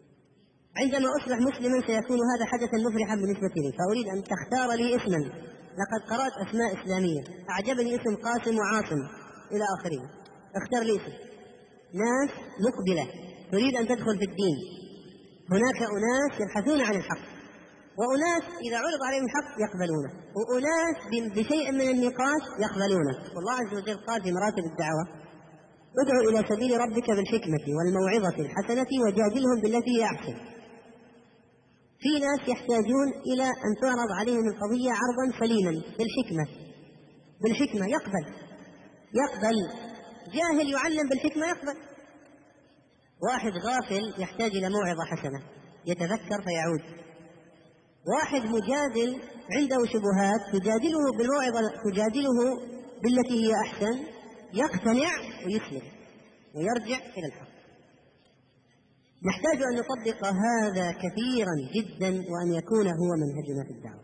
عندما أصبح مسلما سيكون هذا حدثا مفرحا بالنسبة لي، فأريد أن تختار لي اسما لقد قرأت أسماء إسلامية أعجبني اسم قاسم وعاصم إلى آخره، اختر لي اسم. ناس مقبلة تريد أن تدخل في الدين، هناك أناس يبحثون عن الحق، وأناس إذا عرض عليهم الحق يقبلونه، وأناس بشيء من النقاش يقبلونه. والله عز وجل قال في مراتب الدعوة: ادعو إلى سبيل ربك بالحكمة والموعظة الحسنة وجادلهم بالتي هي أحسن. في ناس يحتاجون إلى أن تعرض عليهم القضية عرضا سليما بالحكمة، بالحكمة يقبل يقبل جاهل يعلم بالحكمة يقبل. واحد غافل يحتاج إلى موعظة حسنة يتذكر فيعود. واحد مجادل عنده شبهات تجادله بالموعظة، تجادله بالتي هي أحسن، يقتنع ويسلم ويرجع إلى الحق. نحتاج أن نطبق هذا كثيرا جدا، وأن يكون هو منهجنا في الدعوة.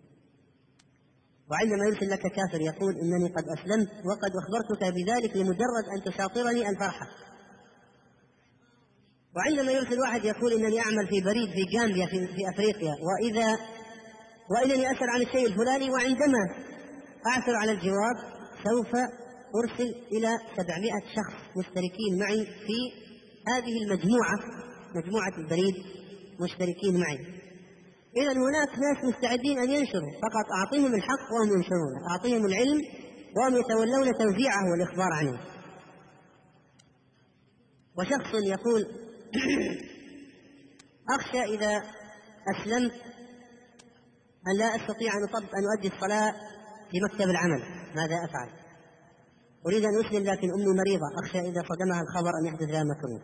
وعندما يرسل لك كافر يقول إنني قد أسلمت وقد أخبرتك بذلك لمجرد أن تشاطرني الفرحة، وعندما يرسل واحد يقول إنني أعمل في بريد في جامبيا في, في أفريقيا وإذا وإنني أسأل عن الشيء الفلاني، وعندما أعثر على الجواب سوف أرسل إلى سبعمائة شخص مشتركين معي في هذه المجموعة، مجموعة البريد مشتركين معي. إذن هناك ناس مستعدين أن ينشروا، فقط أعطيهم الحق وهم ينشرونه، أعطيهم العلم وهم يتولون توزيعه والإخبار عنه. وشخص يقول: أخشى إذا أسلمت أن لا أستطيع أن أطبق أن أؤدي الصلاة في مكتب العمل، ماذا أفعل؟ أريد أن أسلم لكن أمي مريضة، أخشى إذا صدمها الخبر أن يحدث لها مكروه.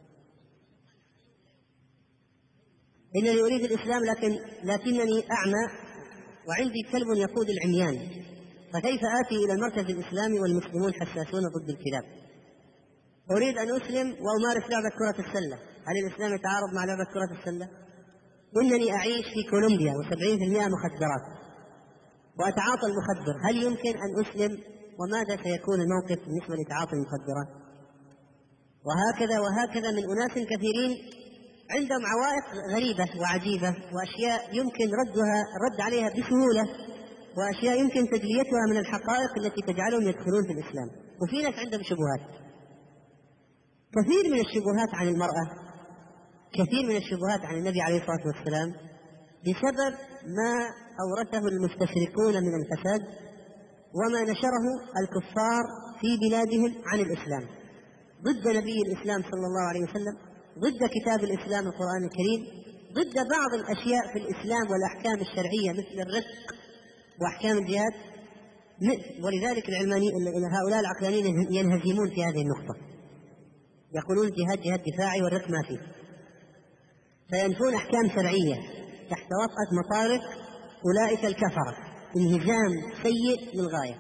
إنني أريد الإسلام لكن لكنني أعمى وعندي كلب يقود العميان، فكيف آتي إلى المركز الإسلامي والمسلمون حساسون ضد الكلاب؟ أريد أن أسلم وأمارس لعبة كرة السلة، هل الإسلام يتعارض مع لعبة كرة السلة؟ إنني أعيش في كولومبيا وسبعين في المئة مخدرات وأتعاطى المخدر، هل يمكن أن أسلم؟ وماذا سيكون الموقف بالنسبة لتعاطي المخدرات؟ وهكذا وهكذا من أناس كثيرين عندهم عوائق غريبة وعجيبة، وأشياء يمكن ردها الرد عليها بسهولة، وأشياء يمكن تجليتها من الحقائق التي تجعلهم يدخلون في الإسلام. وفي ناس عندهم شبهات، كثير من الشبهات عن المرأة، كثير من الشبهات عن النبي عليه الصلاة والسلام بسبب ما أورثه المستشرقون من الفساد وما نشره الكفار في بلادهم عن الإسلام ضد نبي الإسلام صلى الله عليه وسلم، ضد كتاب الإسلام القرآن الكريم، ضد بعض الأشياء في الإسلام والأحكام الشرعية مثل الرق وأحكام الجهاد. ولذلك العلماني هؤلاء العقلانيين ينهزمون في هذه النقطة، يقولون الجهاد جهاد دفاعي والرق ما فيه، فينفون أحكام شرعية تحت وطأة مطارق أولئك الكفرة، انهزام سيء للغاية.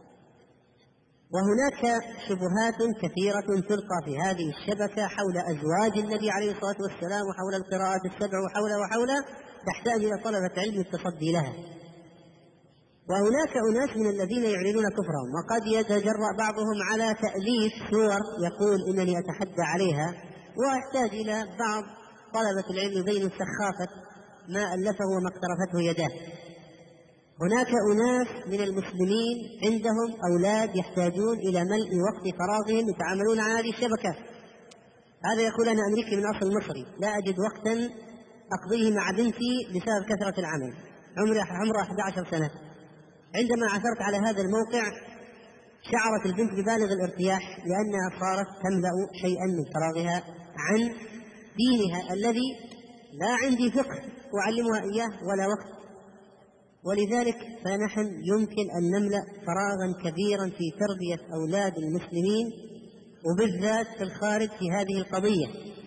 وهناك شبهات كثيرة تلقى في هذه الشبكة حول أزواج النبي عليه الصلاة والسلام وحول القراءات السبع وحول وحول تحتاج إلى طلبة علم التصدي لها. وهناك أناس من الذين يعلنون كفرهم، وقد يتجرأ بعضهم على تأليف سور يقول إنني أتحدى عليها، ويحتاج إلى بعض طلبة العلم يبين سخافة ما ألفه وما اقترفته يداه. هناك أناس من المسلمين عندهم أولاد يحتاجون إلى ملء وقت فراغهم يتعاملون على هذه الشبكة. هذا يقول: أنا أمريكي من أصل مصري، لا أجد وقتا أقضيه مع بنتي بسبب كثرة العمل، عمري عمره أحد عشر سنة. عندما عثرت على هذا الموقع شعرت البنت ببالغ الارتياح لأنها صارت تملأ شيئا من فراغها عن دينها الذي لا عندي فقه أعلمها إياه ولا وقت. ولذلك فنحن يمكن أن نملأ فراغا كبيرا في تربية أولاد المسلمين وبالذات في الخارج في هذه القضية.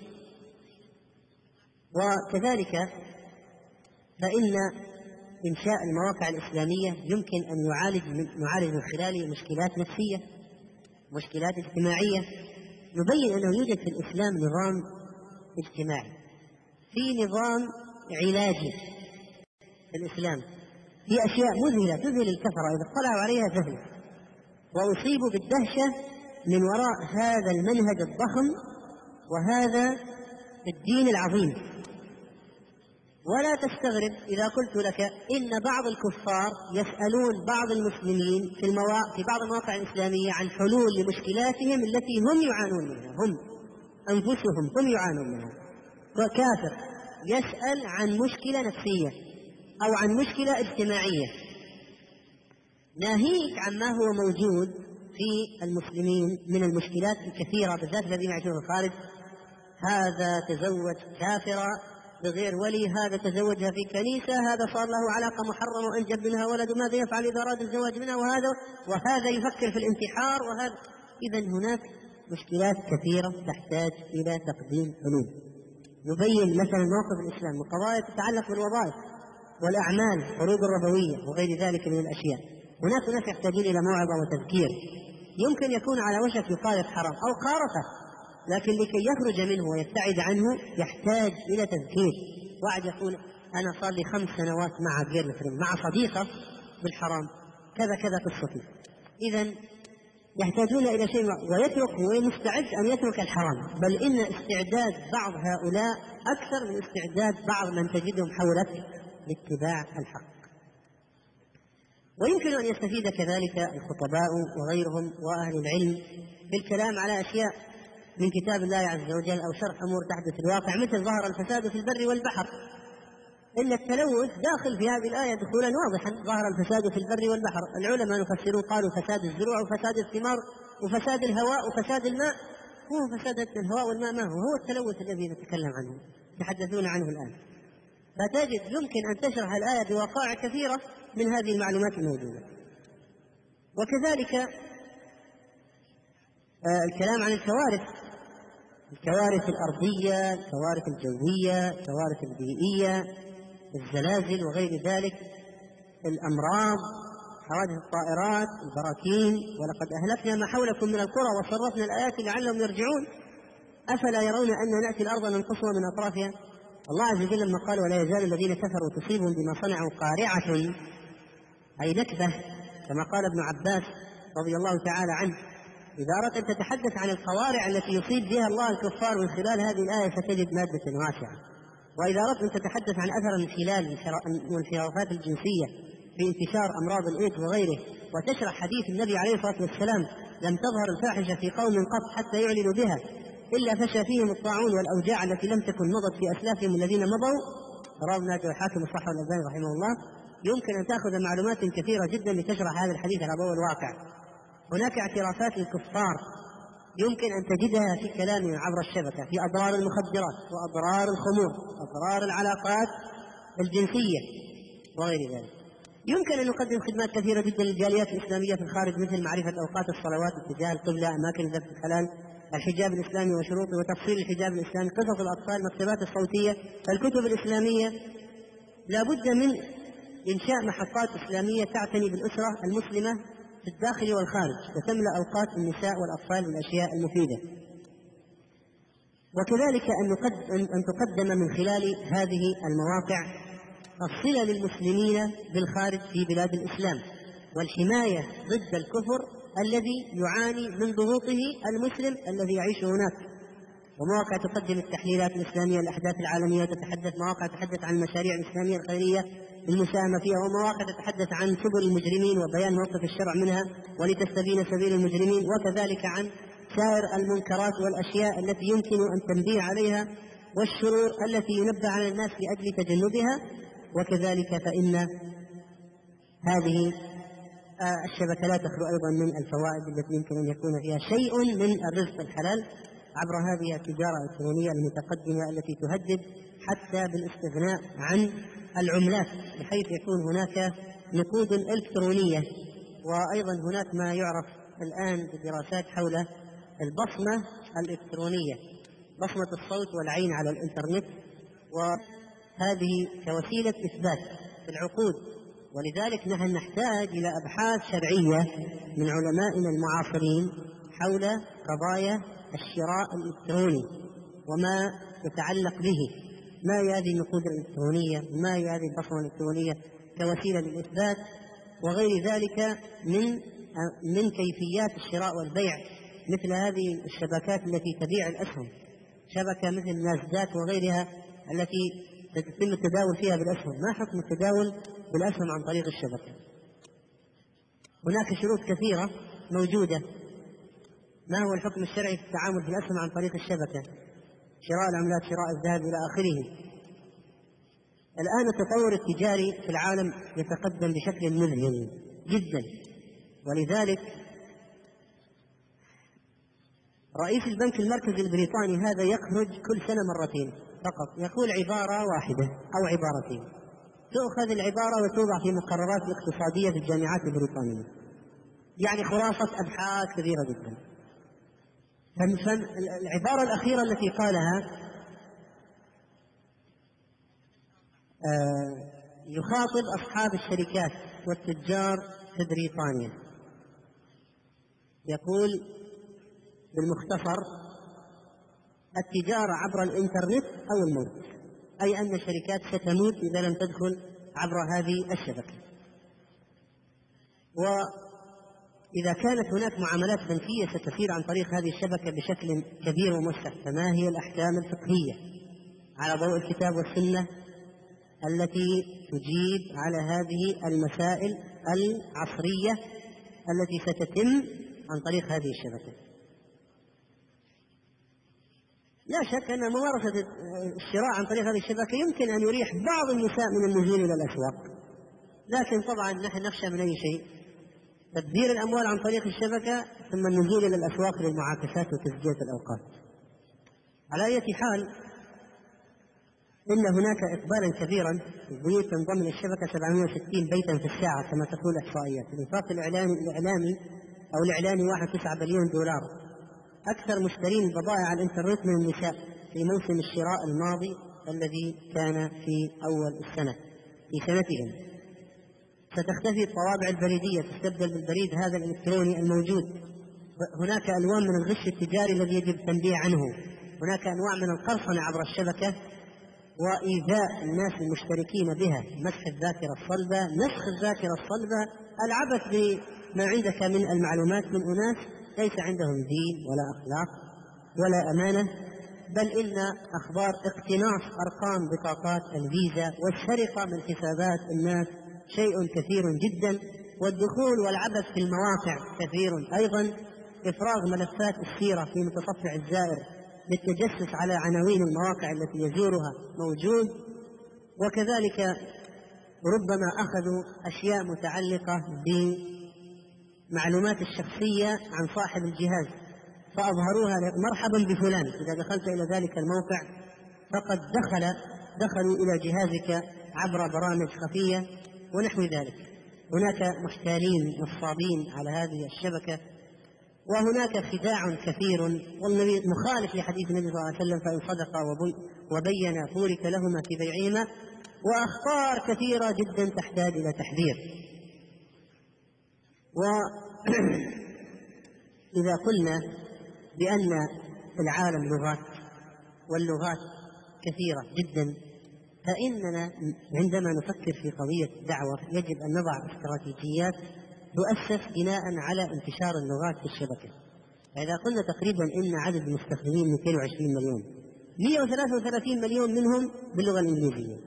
وكذلك فإن إنشاء المواقع الإسلامية يمكن أن يعالج من نعالج من خلاله مشكلات نفسية، مشكلات اجتماعية. يبين أنه يوجد في الإسلام نظام اجتماعي، في نظام علاجي في الإسلام، في أشياء مذهلة تذهل الكفرة إذا اطلعوا عليها ذهل، وأصيبوا بالدهشة من وراء هذا المنهج الضخم وهذا الدين العظيم. ولا تستغرب إذا قلت لك إن بعض الكفار يسألون بعض المسلمين في, المواقع في بعض المواقع الإسلامية عن حلول لمشكلاتهم التي هم يعانون منها، هم أنفسهم هم يعانون منها. كافر يسأل عن مشكلة نفسية أو عن مشكلة اجتماعية، ناهيك عما هو موجود في المسلمين من المشكلات الكثيرة بالذات الذين يعيشون في الخارج. هذا تزوج كافرة بغير ولي، هذا تزوجها في كنيسة، هذا صار له علاقة محرمة وأنجب منها ولد، وماذا يفعل إذا أراد الزواج منها، وهذا وهذا يفكر في الانتحار، وهذا. إذن هناك مشكلات كثيرة تحتاج إلى تقديم حلول. يبين مثلا موقف الإسلام من قضايا تتعلق بالوظائف والأعمال، الفروض الربوية وغير ذلك من الأشياء. هناك ناس يحتاجون إلى موعظة وتذكير، يمكن يكون على وشك يقارف حرام أو قارفه، لكن لكي يخرج منه ويبتعد عنه يحتاج إلى تذكير. واحد يقول أنا صار لي خمس سنوات مع غير فريند، مع صديقة بالحرام، كذا كذا قصتي. إذن يحتاجون إلى شيء ويترك، ومستعد أن يترك الحرام، بل إن استعداد بعض هؤلاء أكثر من استعداد بعض من تجدهم حولك لاتباع الحق. ويمكن أن يستفيد كذلك الخطباء وغيرهم وأهل العلم بالكلام على أشياء من كتاب الله عز وجل أو شرح أمور تحدث في الواقع، مثل ظهر الفساد في البر والبحر. إن التلوث داخل في هذه الآية دخولا واضحا، ظهر الفساد في البر والبحر. العلماء يفسرون قالوا فساد الزروع وفساد الثمار وفساد الهواء وفساد الماء. هو فساد الهواء والماء ما هو؟ هو التلوث الذي نتكلم عنه يتحدثون عنه الآن. فتجد يمكن أن تشرح الآية بوقائع كثيرة من هذه المعلومات الموجودة. وكذلك آه الكلام عن الكوارث، الكوارث الأرضية، الكوارث الجوية، الكوارث البيئية، الزلازل وغير ذلك، الأمراض، حوادث الطائرات، البراكين. ولقد أهلكنا ما حولكم من القرى وصرفنا الآيات لعلهم يرجعون أفلا يرون أن نأتي الأرض ننقصها من أطرافها. الله عز وجل لما قال ولا يزال الذين كفروا تصيبهم بما صنعوا قارعة، أي نكبة، كما قال ابن عباس رضي الله تعالى عنه. إذا أردت أن تتحدث عن القوارع التي يصيب بها الله الكفار من خلال هذه الآية فتجد مادة واسعة. وإذا أردت أن تتحدث عن أثر الانحلال والانحرافات الجنسية في انتشار أمراض الإيدز وغيره، وتشرح حديث النبي عليه الصلاة والسلام لم تظهر الفاحشة في قوم قط حتى يعلنوا بها إلا فشى فيهم الطاعون والأوجاع التي لم تكن مضت في أسلافهم الذين مضوا، رواه ابن الحاكم الصحيح والألباني رحمه الله. يمكن أن تأخذ معلومات كثيرة جدا لتشرح هذا الحديث على ضوء الواقع. هناك اعترافات للكفار يمكن أن تجدها في كلامهم عبر الشبكة في أضرار المخدرات وأضرار الخمور، أضرار العلاقات الجنسية وغير ذلك. يمكن أن نقدم خدمات كثيرة جدا للجاليات الإسلامية في الخارج، مثل معرفة أوقات الصلوات، اتجاه القبلة، أماكن ذبح الحلال، الحجاب الإسلامي وشروطه وتفصيل الحجاب الإسلامي، قصص الأطفال، المكتبات الصوتية، الكتب الإسلامية. لا بد من إنشاء محطات إسلامية تعتني بالأسرة المسلمة في الداخل والخارج وتملأ أوقات النساء والأطفال بالأشياء المفيدة. وكذلك أن تقدم من خلال هذه المواقع الصلة للمسلمين بالخارج في بلاد الإسلام، والحماية ضد الكفر الذي يعاني من ضغوطه المسلم الذي يعيش هناك. ومواقع تقدم التحليلات الإسلامية للأحداث العالمية، تتحدث مواقع تتحدث عن المشاريع الإسلامية الخيرية المساهمة فيها، ومواقع تتحدث عن سبل المجرمين وبيان موقف الشرع منها ولتستبين سبيل المجرمين، وكذلك عن سائر المنكرات والأشياء التي يمكن أن تنبيه عليها والشرور التي ينبه على الناس لأجل تجنبها. وكذلك فإن هذه الشبكة لا تخلو أيضا من الفوائد التي يمكن أن يكون فيها شيء من الرزق الحلال عبر هذه التجارة الإلكترونية المتقدمة التي تهدد حتى بالاستغناء عن العملات، بحيث يكون هناك نقود إلكترونية. وأيضا هناك ما يعرف الآن بدراسات حول البصمة الإلكترونية، بصمة الصوت والعين على الإنترنت، وهذه كوسيلة إثبات في العقود. ولذلك نحن نحتاج إلى أبحاث شرعية من علمائنا المعاصرين حول قضايا الشراء الإلكتروني وما يتعلق به، ما هي هذه النقود الإلكترونية، ما هي هذه البصمة الإلكترونية كوسيلة للإثبات، وغير ذلك من من كيفيات الشراء والبيع، مثل هذه الشبكات التي تبيع الأسهم، شبكة مثل ناسداك وغيرها التي يتم التداول فيها بالأسهم. ما حكم التداول بالأسهم عن طريق الشبكة؟ هناك شروط كثيرة موجودة. ما هو الحكم الشرعي في التعامل في الأسهم عن طريق الشبكة؟ شراء العملات، شراء الذهب إلى آخره. الآن التطور التجاري في العالم يتقدم بشكل مذهل جدا، ولذلك رئيس البنك المركزي البريطاني هذا يخرج كل سنة مرتين فقط، يقول عبارة واحدة أو عبارتين، تؤخذ العبارة وتوضع في مقررات الاقتصادية في الجامعات البريطانية، يعني خلاصة أبحاث كبيرة جدا. فالعبارة الأخيرة التي قالها آه يخاطب أصحاب الشركات والتجار في بريطانيا، يقول بالمختصر: التجارة عبر الإنترنت أو الموت، أي أن الشركات ستموت إذا لم تدخل عبر هذه الشبكة. وإذا كانت هناك معاملات بنكية ستسير عن طريق هذه الشبكة بشكل كبير وموسع، فما هي الأحكام الفقهية على ضوء الكتاب والسنة التي تجيب على هذه المسائل العصرية التي ستتم عن طريق هذه الشبكة؟ لا شك أن ممارسة الشراء عن طريق هذه الشبكة يمكن أن يريح بعض النساء من النزول إلى الأسواق، لكن طبعا نحن نخشى من أي شيء تدبير الأموال عن طريق الشبكة ثم النزول إلى الأسواق للمعاكسات وتسجية الأوقات. على أي حال، إن هناك إقبالا كبيرا، البيوت تنضم للشبكة سبعمائة وستين بيتا في الساعة كما تقول الإحصائيات. الإنفاق الإعلامي الإعلامي أو الإعلاني واحد فاصلة تسعة بليون دولار. أكثر مشترين البضائع على الإنترنت من النساء في موسم الشراء الماضي الذي كان في أول السنة في سنتهم. ستختفي الطوابع البريدية، تستبدل بالبريد هذا الإلكتروني الموجود. هناك ألوان من الغش التجاري الذي يجب التنبيه عنه. هناك أنواع من القرصنة عبر الشبكة وإيذاء الناس المشتركين بها، مسح الذاكرة الصلبة، نسخ الذاكرة الصلبة، العبث بما عندك من المعلومات من أناس ليس عندهم دين ولا أخلاق ولا أمانة، بل إن أخبار اقتناص أرقام بطاقات الفيزا والسرقة من حسابات الناس شيء كثير جدا، والدخول والعبث في المواقع كثير أيضا، إفراغ ملفات السيرة في متصفح الزائر للتجسس على عناوين المواقع التي يزورها موجود، وكذلك ربما أخذوا أشياء متعلقة بمعلومات الشخصية عن صاحب الجهاز فأظهروها مرحبا بفلان، إذا دخلت إلى ذلك الموقع فقد دخل دخلوا إلى جهازك عبر برامج خفية ونحو ذلك. هناك محتالين نصابين على هذه الشبكة، وهناك خداع كثير، والنبي مخالف لحديث النبي صلى الله عليه وسلم: فإن صدقا وبينا بورك لهما في بيعهما. وأخطار كثيرة جدا تحتاج إلى تحذير. وإذا قلنا بأن العالم لغات واللغات كثيرة جدا، فإننا عندما نفكر في قضية الدعوة يجب أن نضع استراتيجيات تؤسس بناء على انتشار اللغات في الشبكة. فإذا قلنا تقريبا إن عدد المستخدمين مئتين وعشرين مليون، مئة وثلاثة وثلاثين مليون منهم باللغة الإنجليزية،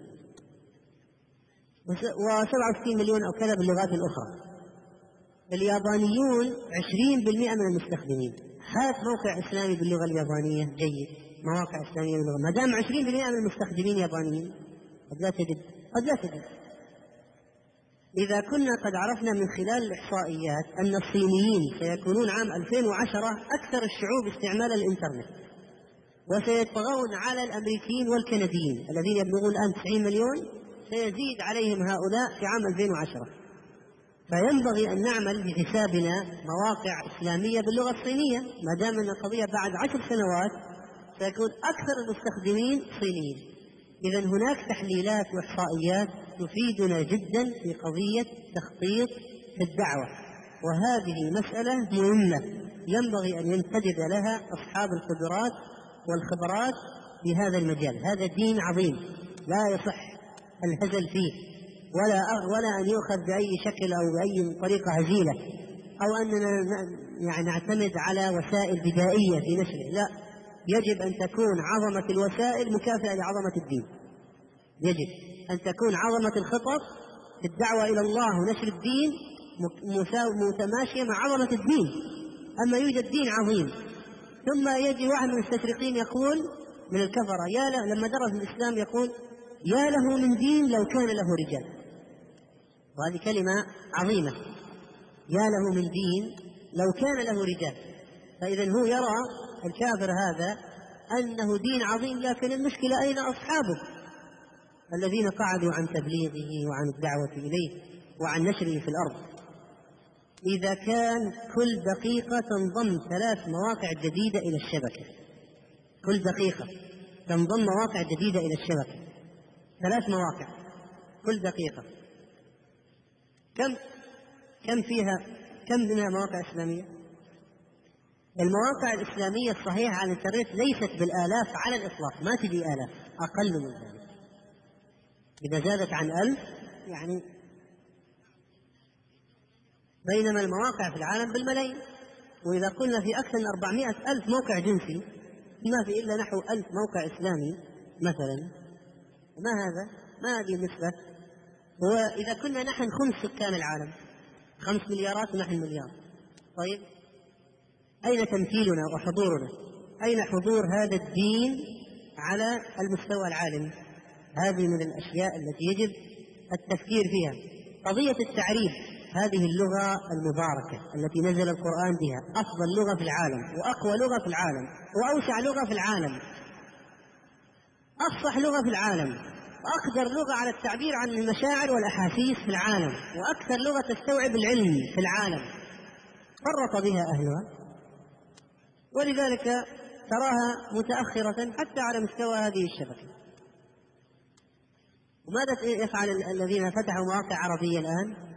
وسبعة وستين مليون أو كذا باللغات الأخرى. اليابانيون عشرين بالمئة من المستخدمين. هات موقع إسلامي باللغة اليابانية جيد، مواقع إسلامية باللغة، ما دام عشرين بالمئة من المستخدمين يابانيين قد لا تجد قد لا تجد إذا كنا قد عرفنا من خلال الإحصائيات أن الصينيين سيكونون عام ألفين وعشرة أكثر الشعوب استعمالا للإنترنت، وسيطغون على الأمريكيين والكنديين الذين يبلغون الآن تسعين مليون، سيزيد عليهم هؤلاء في عام ألفين وعشرة. فينبغي أن نعمل بحسابنا مواقع إسلامية باللغة الصينية، ما دام أن القضية بعد عشر سنوات سيكون أكثر المستخدمين صينيين. إذن هناك تحليلات وإحصائيات تفيدنا جدا في قضية تخطيط في الدعوة، وهذه مسألة مهمة ينبغي أن ينتدب لها أصحاب القدرات والخبرات في هذا المجال. هذا دين عظيم لا يصح الهزل فيه ولا ولا أن يؤخذ بأي شكل أو بأي طريقة هزيلة، أو أننا يعني نعتمد على وسائل بدائية في نشره. لا، يجب أن تكون عظمة الوسائل مكافئة لعظمة الدين. يجب أن تكون عظمة الخطط في الدعوة إلى الله ونشر الدين متماشية مع عظمة الدين. أما يوجد دين عظيم ثم يجي واحد من المستشرقين يقول من الكفرة يا له لما درس الإسلام يقول يا له من دين لو كان له رجال، وهذه كلمة عظيمة، يا له من دين لو كان له رجال. فإذا هو يرى الكافر هذا أنه دين عظيم، لكن المشكلة أين أصحابه الذين قعدوا عن تبليغه وعن الدعوة إليه وعن نشره في الأرض. إذا كان كل دقيقة تنضم ثلاث مواقع جديدة إلى الشبكة، كل دقيقة تنضم مواقع جديدة إلى الشبكة، ثلاث مواقع كل دقيقة، كم كم فيها كم منها مواقع إسلامية؟ المواقع الإسلامية الصحيحة على الإنترنت ليست بالآلاف على الإطلاق، ما تجي آلاف، أقل من ذلك. إذا زادت عن ألف يعني، بينما المواقع في العالم بالملايين. وإذا قلنا في أكثر من أربعمائة ألف موقع جنسي ما في إلا نحو ألف موقع إسلامي مثلا، ما هذا؟ ما هذه النسبة؟ وإذا كنا نحن خمس سكان العالم، خمس مليارات ونحن مليار، طيب أين تمثيلنا وحضورنا؟ أين حضور هذا الدين على المستوى العالمي؟ هذه من الأشياء التي يجب التفكير فيها. قضية التعريف، هذه اللغة المباركة التي نزل القرآن بها، أفضل لغة في العالم وأقوى لغة في العالم وأوسع لغة في العالم، أفصح لغة في العالم، وأقدر لغة على التعبير عن المشاعر والأحاسيس في العالم، وأكثر لغة تستوعب العلم في العالم، فرط بها أهلها، ولذلك تراها متأخرة حتى على مستوى هذه الشبكة. وماذا يفعل الذين فتحوا مواقع عربية الآن؟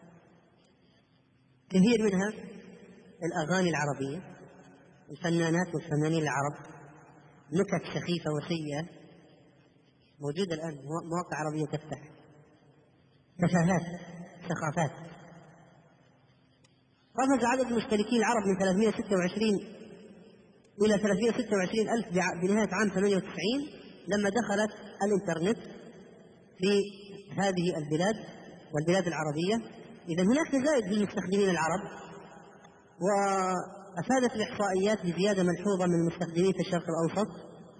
كثير منها الأغاني العربية، الفنانات والفنانين العرب، نكت سخيفة وسيئة موجودة الآن، مواقع عربية تفتح، تفاهات، سخافات. قفز عدد المشتركين العرب من ثلاثمائة وستة وعشرين إلى ثلاثمائة وستة وعشرين ألف بنهاية عام ثمانية وتسعين لما دخلت الإنترنت في هذه البلاد والبلاد العربية. إذا هناك تزايد في المستخدمين العرب، وأفادت الإحصائيات بزيادة ملحوظة من المستخدمين في الشرق الأوسط.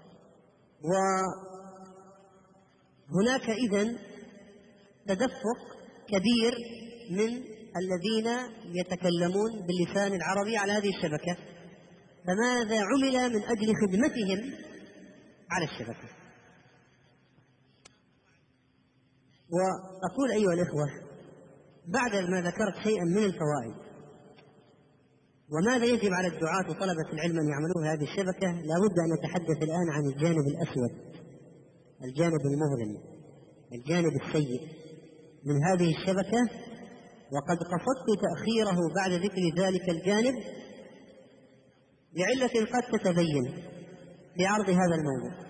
وهناك إذن تدفق كبير من الذين يتكلمون باللسان العربي على هذه الشبكة، فماذا عمل من أجل خدمتهم على الشبكة؟ وأقول أيها الإخوة، بعد ما ذكرت شيئا من الفوائد وماذا يجب على الدعاة وطلبة العلم أن يعملوه هذه الشبكة، لا بد أن نتحدث الآن عن الجانب الأسود، الجانب المظلم، الجانب السيء من هذه الشبكة. وقد قصدت تأخيره بعد ذكر ذلك الجانب لعلة قد تتبين في عرض هذا الموضوع.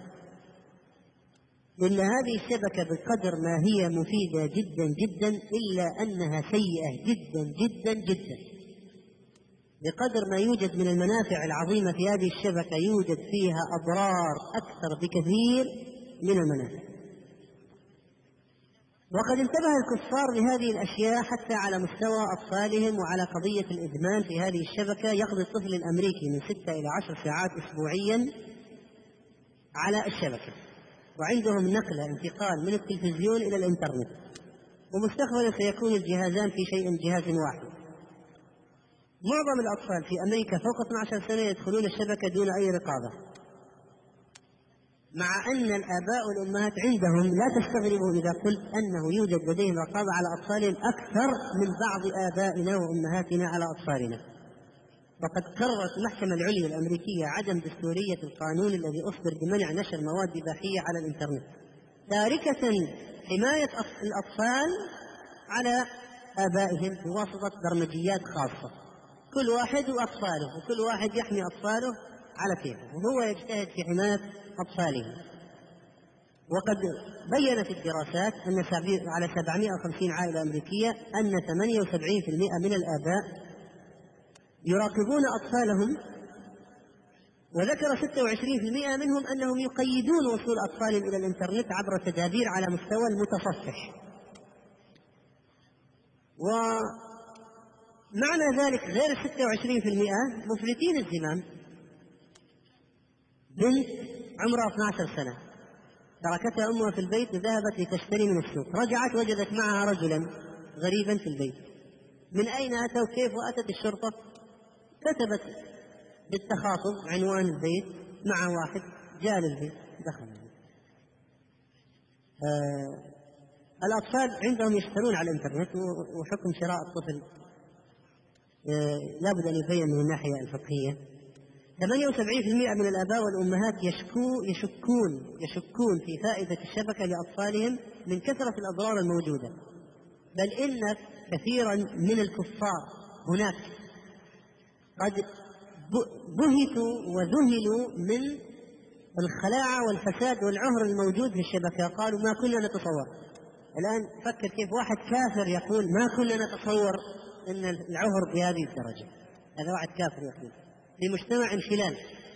إن هذه الشبكة بقدر ما هي مفيدة جدا جدا إلا أنها سيئة جدا جدا جدا. بقدر ما يوجد من المنافع العظيمة في هذه الشبكة يوجد فيها أضرار أكثر بكثير من المنافع. وقد انتبه الكفار لهذه الأشياء حتى على مستوى أطفالهم، وعلى قضية الإدمان في هذه الشبكة. يقضي الطفل الأمريكي من ستة إلى عشر ساعات أسبوعيا على الشبكة، وعندهم نقلة انتقال من التلفزيون إلى الإنترنت، ومستقبلا سيكون الجهازان في شيء جهاز واحد. معظم الأطفال في أمريكا فوق اثنتي عشرة سنة يدخلون الشبكة دون أي رقابة، مع أن الآباء والأمهات عندهم لا تستغربوا إذا قلت أنه يوجد لديهم رقابة على أطفالهم أكثر من بعض آبائنا وأمهاتنا على أطفالنا. وقد قررت المحكمة العليا الأمريكية عدم دستورية القانون الذي أصدر بمنع نشر مواد إباحية على الإنترنت، تاركة حماية الأطفال على آبائهم بواسطة برمجيات خاصة، كل واحد وأطفاله، وكل واحد يحمي أطفاله على كيفه، وهو يجتهد في حماية أطفاله. وقد بيّنت الدراسات أن على سبعمائة وخمسين عائلة أمريكية أن ثمانية وسبعين بالمئة من الآباء يراقبون أطفالهم وذكر ستة وعشرين بالمئة منهم أنهم يقيدون وصول أطفالهم إلى الإنترنت عبر تدابير على مستوى المتصفح. ومعنى ذلك غير ستة وعشرين بالمئة مفلتين الزمام. بنت عمرها اثنتي عشرة سنة تركتها أمها في البيت وذهبت لتشتري من السوق، رجعت وجدت معها رجلا غريبا في البيت. من أين أتى وكيف؟ وأتت الشرطة، كتبت بالتخاطب عنوان البيت مع واحد، جاء للبيت دخل. آه الأطفال عندهم يشترون على الإنترنت، وحكم شراء الطفل آه لابد أن يبين من الناحية الفقهية. ثمانية وسبعين بالمئة من الآباء والأمهات يشكو يشكون يشكون في فائدة الشبكة لأطفالهم من كثرة الأضرار الموجودة، بل إن كثيرا من الكفار هناك قد بهتوا وذهلوا من الخلاعة والفساد والعهر الموجود في الشبكة، قالوا ما كنا نتصور. الآن فكر كيف واحد كافر يقول ما كنا نتصور أن العهر بهذه الدرجة. هذا واحد كافر يقول في مجتمع انحلال.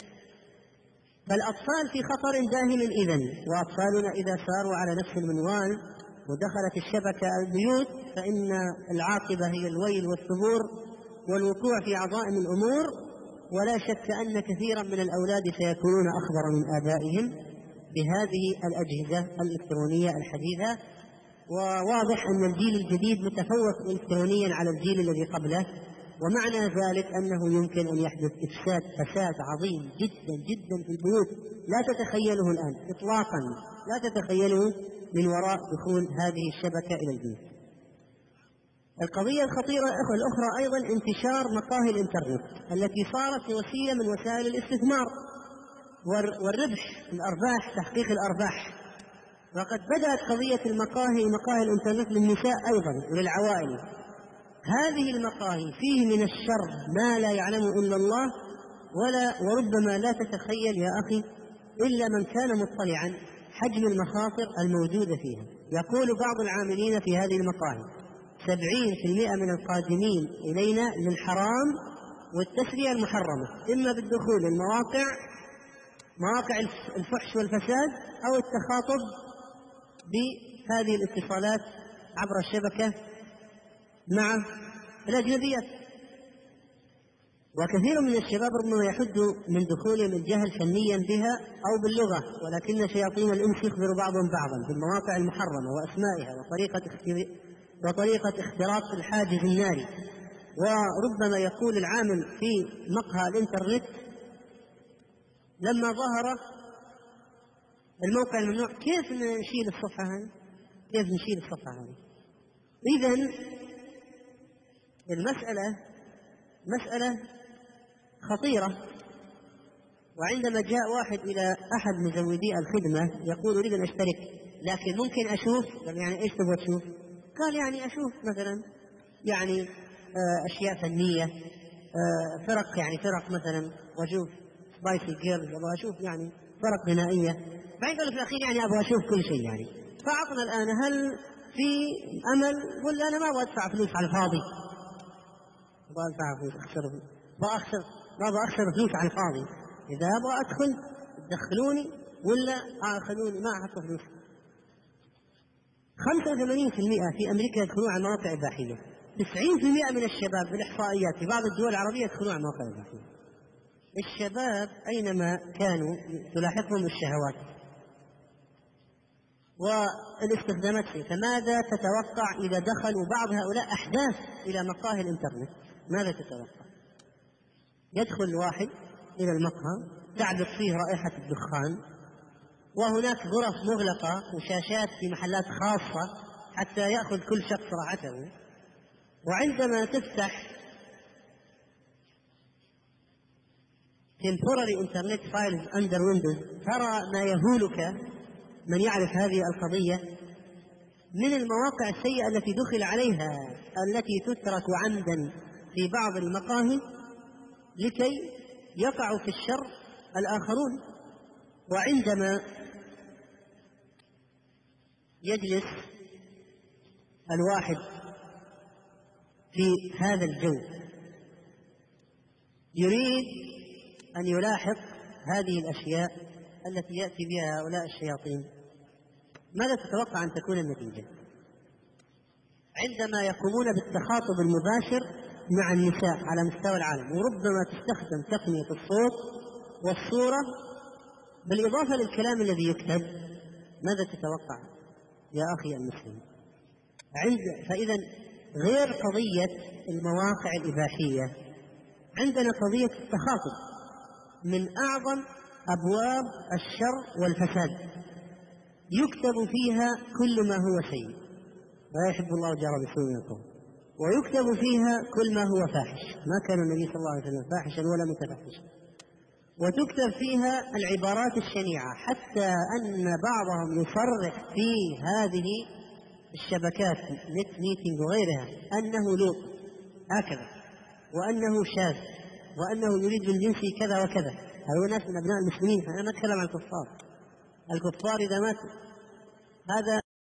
فالأطفال في خطر داهم إذن، وأطفالنا إذا ساروا على نفس المنوال ودخلت الشبكة البيوت فإن العاقبة هي الويل والثبور والوقوع في عظائم الأمور. ولا شك أن كثيرا من الأولاد سيكونون أخبر من آبائهم بهذه الأجهزة الإلكترونية الحديثة. وواضح أن الجيل الجديد متفوق إلكترونيا على الجيل الذي قبله، ومعنى ذلك أنه يمكن أن يحدث إفساد فساد عظيم جدا جدا في البيوت لا تتخيله الآن إطلاقا، لا تتخيله من وراء دخول هذه الشبكة إلى البيوت. القضية الخطيرة الأخرى أيضا انتشار مقاهي الإنترنت التي صارت وسيلة من وسائل الاستثمار والربح، الأرباح، تحقيق الأرباح. وقد بدأت قضية المقاهي مقاهي الإنترنت للنساء أيضا وللعوائل. هذه المقاهي فيه من الشر ما لا يعلم إلا الله، ولا وربما لا تتخيل يا أخي إلا من كان مطلعا حجم المخاطر الموجودة فيها. يقول بعض العاملين في هذه المقاهي سبعين بالمئة من القادمين إلينا للحرام والتسرية المحرمة، إما بالدخول المواقع مواقع الفحش والفساد أو التخاطب بهذه الاتصالات عبر الشبكة مع الأجنبيات. وكثير من الشباب ربما يحد من دخولهم الجهل فنيا بها أو باللغة، ولكن شياطين الإنس يخبر بعضهم بعضا بالمواقع المحرمة وأسمائها وطريقة وطريقة اختراق الحاجز الناري. وربما يقول العامل في مقهى الإنترنت لما ظهر الموقع الممنوع كيف نشيل الصفحة هذه، كيف نشيل الصفحة هذه. إذن المسألة مسألة خطيرة. وعندما جاء واحد إلى أحد مزودي الخدمة يقول أريد أن أشترك لكن ممكن أشوف، قال يعني إيش تبغى تشوف؟ قال يعني أشوف مثلا يعني أشياء فنية، فرق يعني فرق مثلا، وأشوف سبايسي جيرلز، أبغى أشوف يعني فرق غنائية. بعدين قال في الأخير يعني أبغى أشوف كل شيء. يعني فعطنا الآن هل في أمل ولا أنا ما أبغى أدفع فلوس على الفاضي؟ أبغى أدفع فلوس أخسر بأخسر ما أبغى أخسر فلوس على الفاضي. إذا أبغى أدخل تدخلوني ولا أخذوني ما أحط فلوس. خمسة وثمانين بالمئة في أمريكا يدخلون على المواقع الإباحية، تسعين بالمئة من الشباب بالإحصائيات في بعض الدول العربية يدخلون على المواقع الإباحية. الشباب أينما كانوا تلاحقهم الشهوات والاستخدامات فيه. فماذا تتوقع إذا دخلوا بعض هؤلاء أحداث إلى مقاهي الإنترنت؟ ماذا تتوقع؟ يدخل واحد إلى المقهى تعبر فيه رائحة الدخان، وهناك غرف مغلقة وشاشات في محلات خاصة حتى يأخذ كل شخص راحته. وعندما تفتح temporary internet files under Windows ترى ما يهولك من يعرف هذه القضية من المواقع السيئة التي دخل عليها، التي تترك عمدا في بعض المقاهي لكي يقعوا في الشر الآخرون. وعندما يجلس الواحد في هذا الجو يريد أن يلاحق هذه الأشياء التي يأتي بها هؤلاء الشياطين، ماذا تتوقع أن تكون النتيجة عندما يقومون بالتخاطب المباشر مع النساء على مستوى العالم، وربما تستخدم تقنية الصوت والصورة بالإضافة للكلام الذي يكتب؟ ماذا تتوقع يا أخي المسلم؟ عند فإذا غير قضية المواقع الإباحية، عندنا قضية التخاطب من أعظم أبواب الشر والفساد، يكتب فيها كل ما هو سيء لا يحب الله جار بسوء منكم، ويكتب فيها كل ما هو فاحش، ما كان النبي صلى الله عليه وسلم فاحشا ولا متفحشا، وتكتب فيها العبارات الشنيعة، حتى أن بعضهم يصرح في هذه الشبكات نت ميتينج وغيرها أنه لوط هكذا، وأنه شاذ، وأنه يريد بالجنس كذا وكذا. هؤلاء ناس من أبناء المسلمين، أنا أتكلم عن الكفار. الكفار إذا ماتوا هذا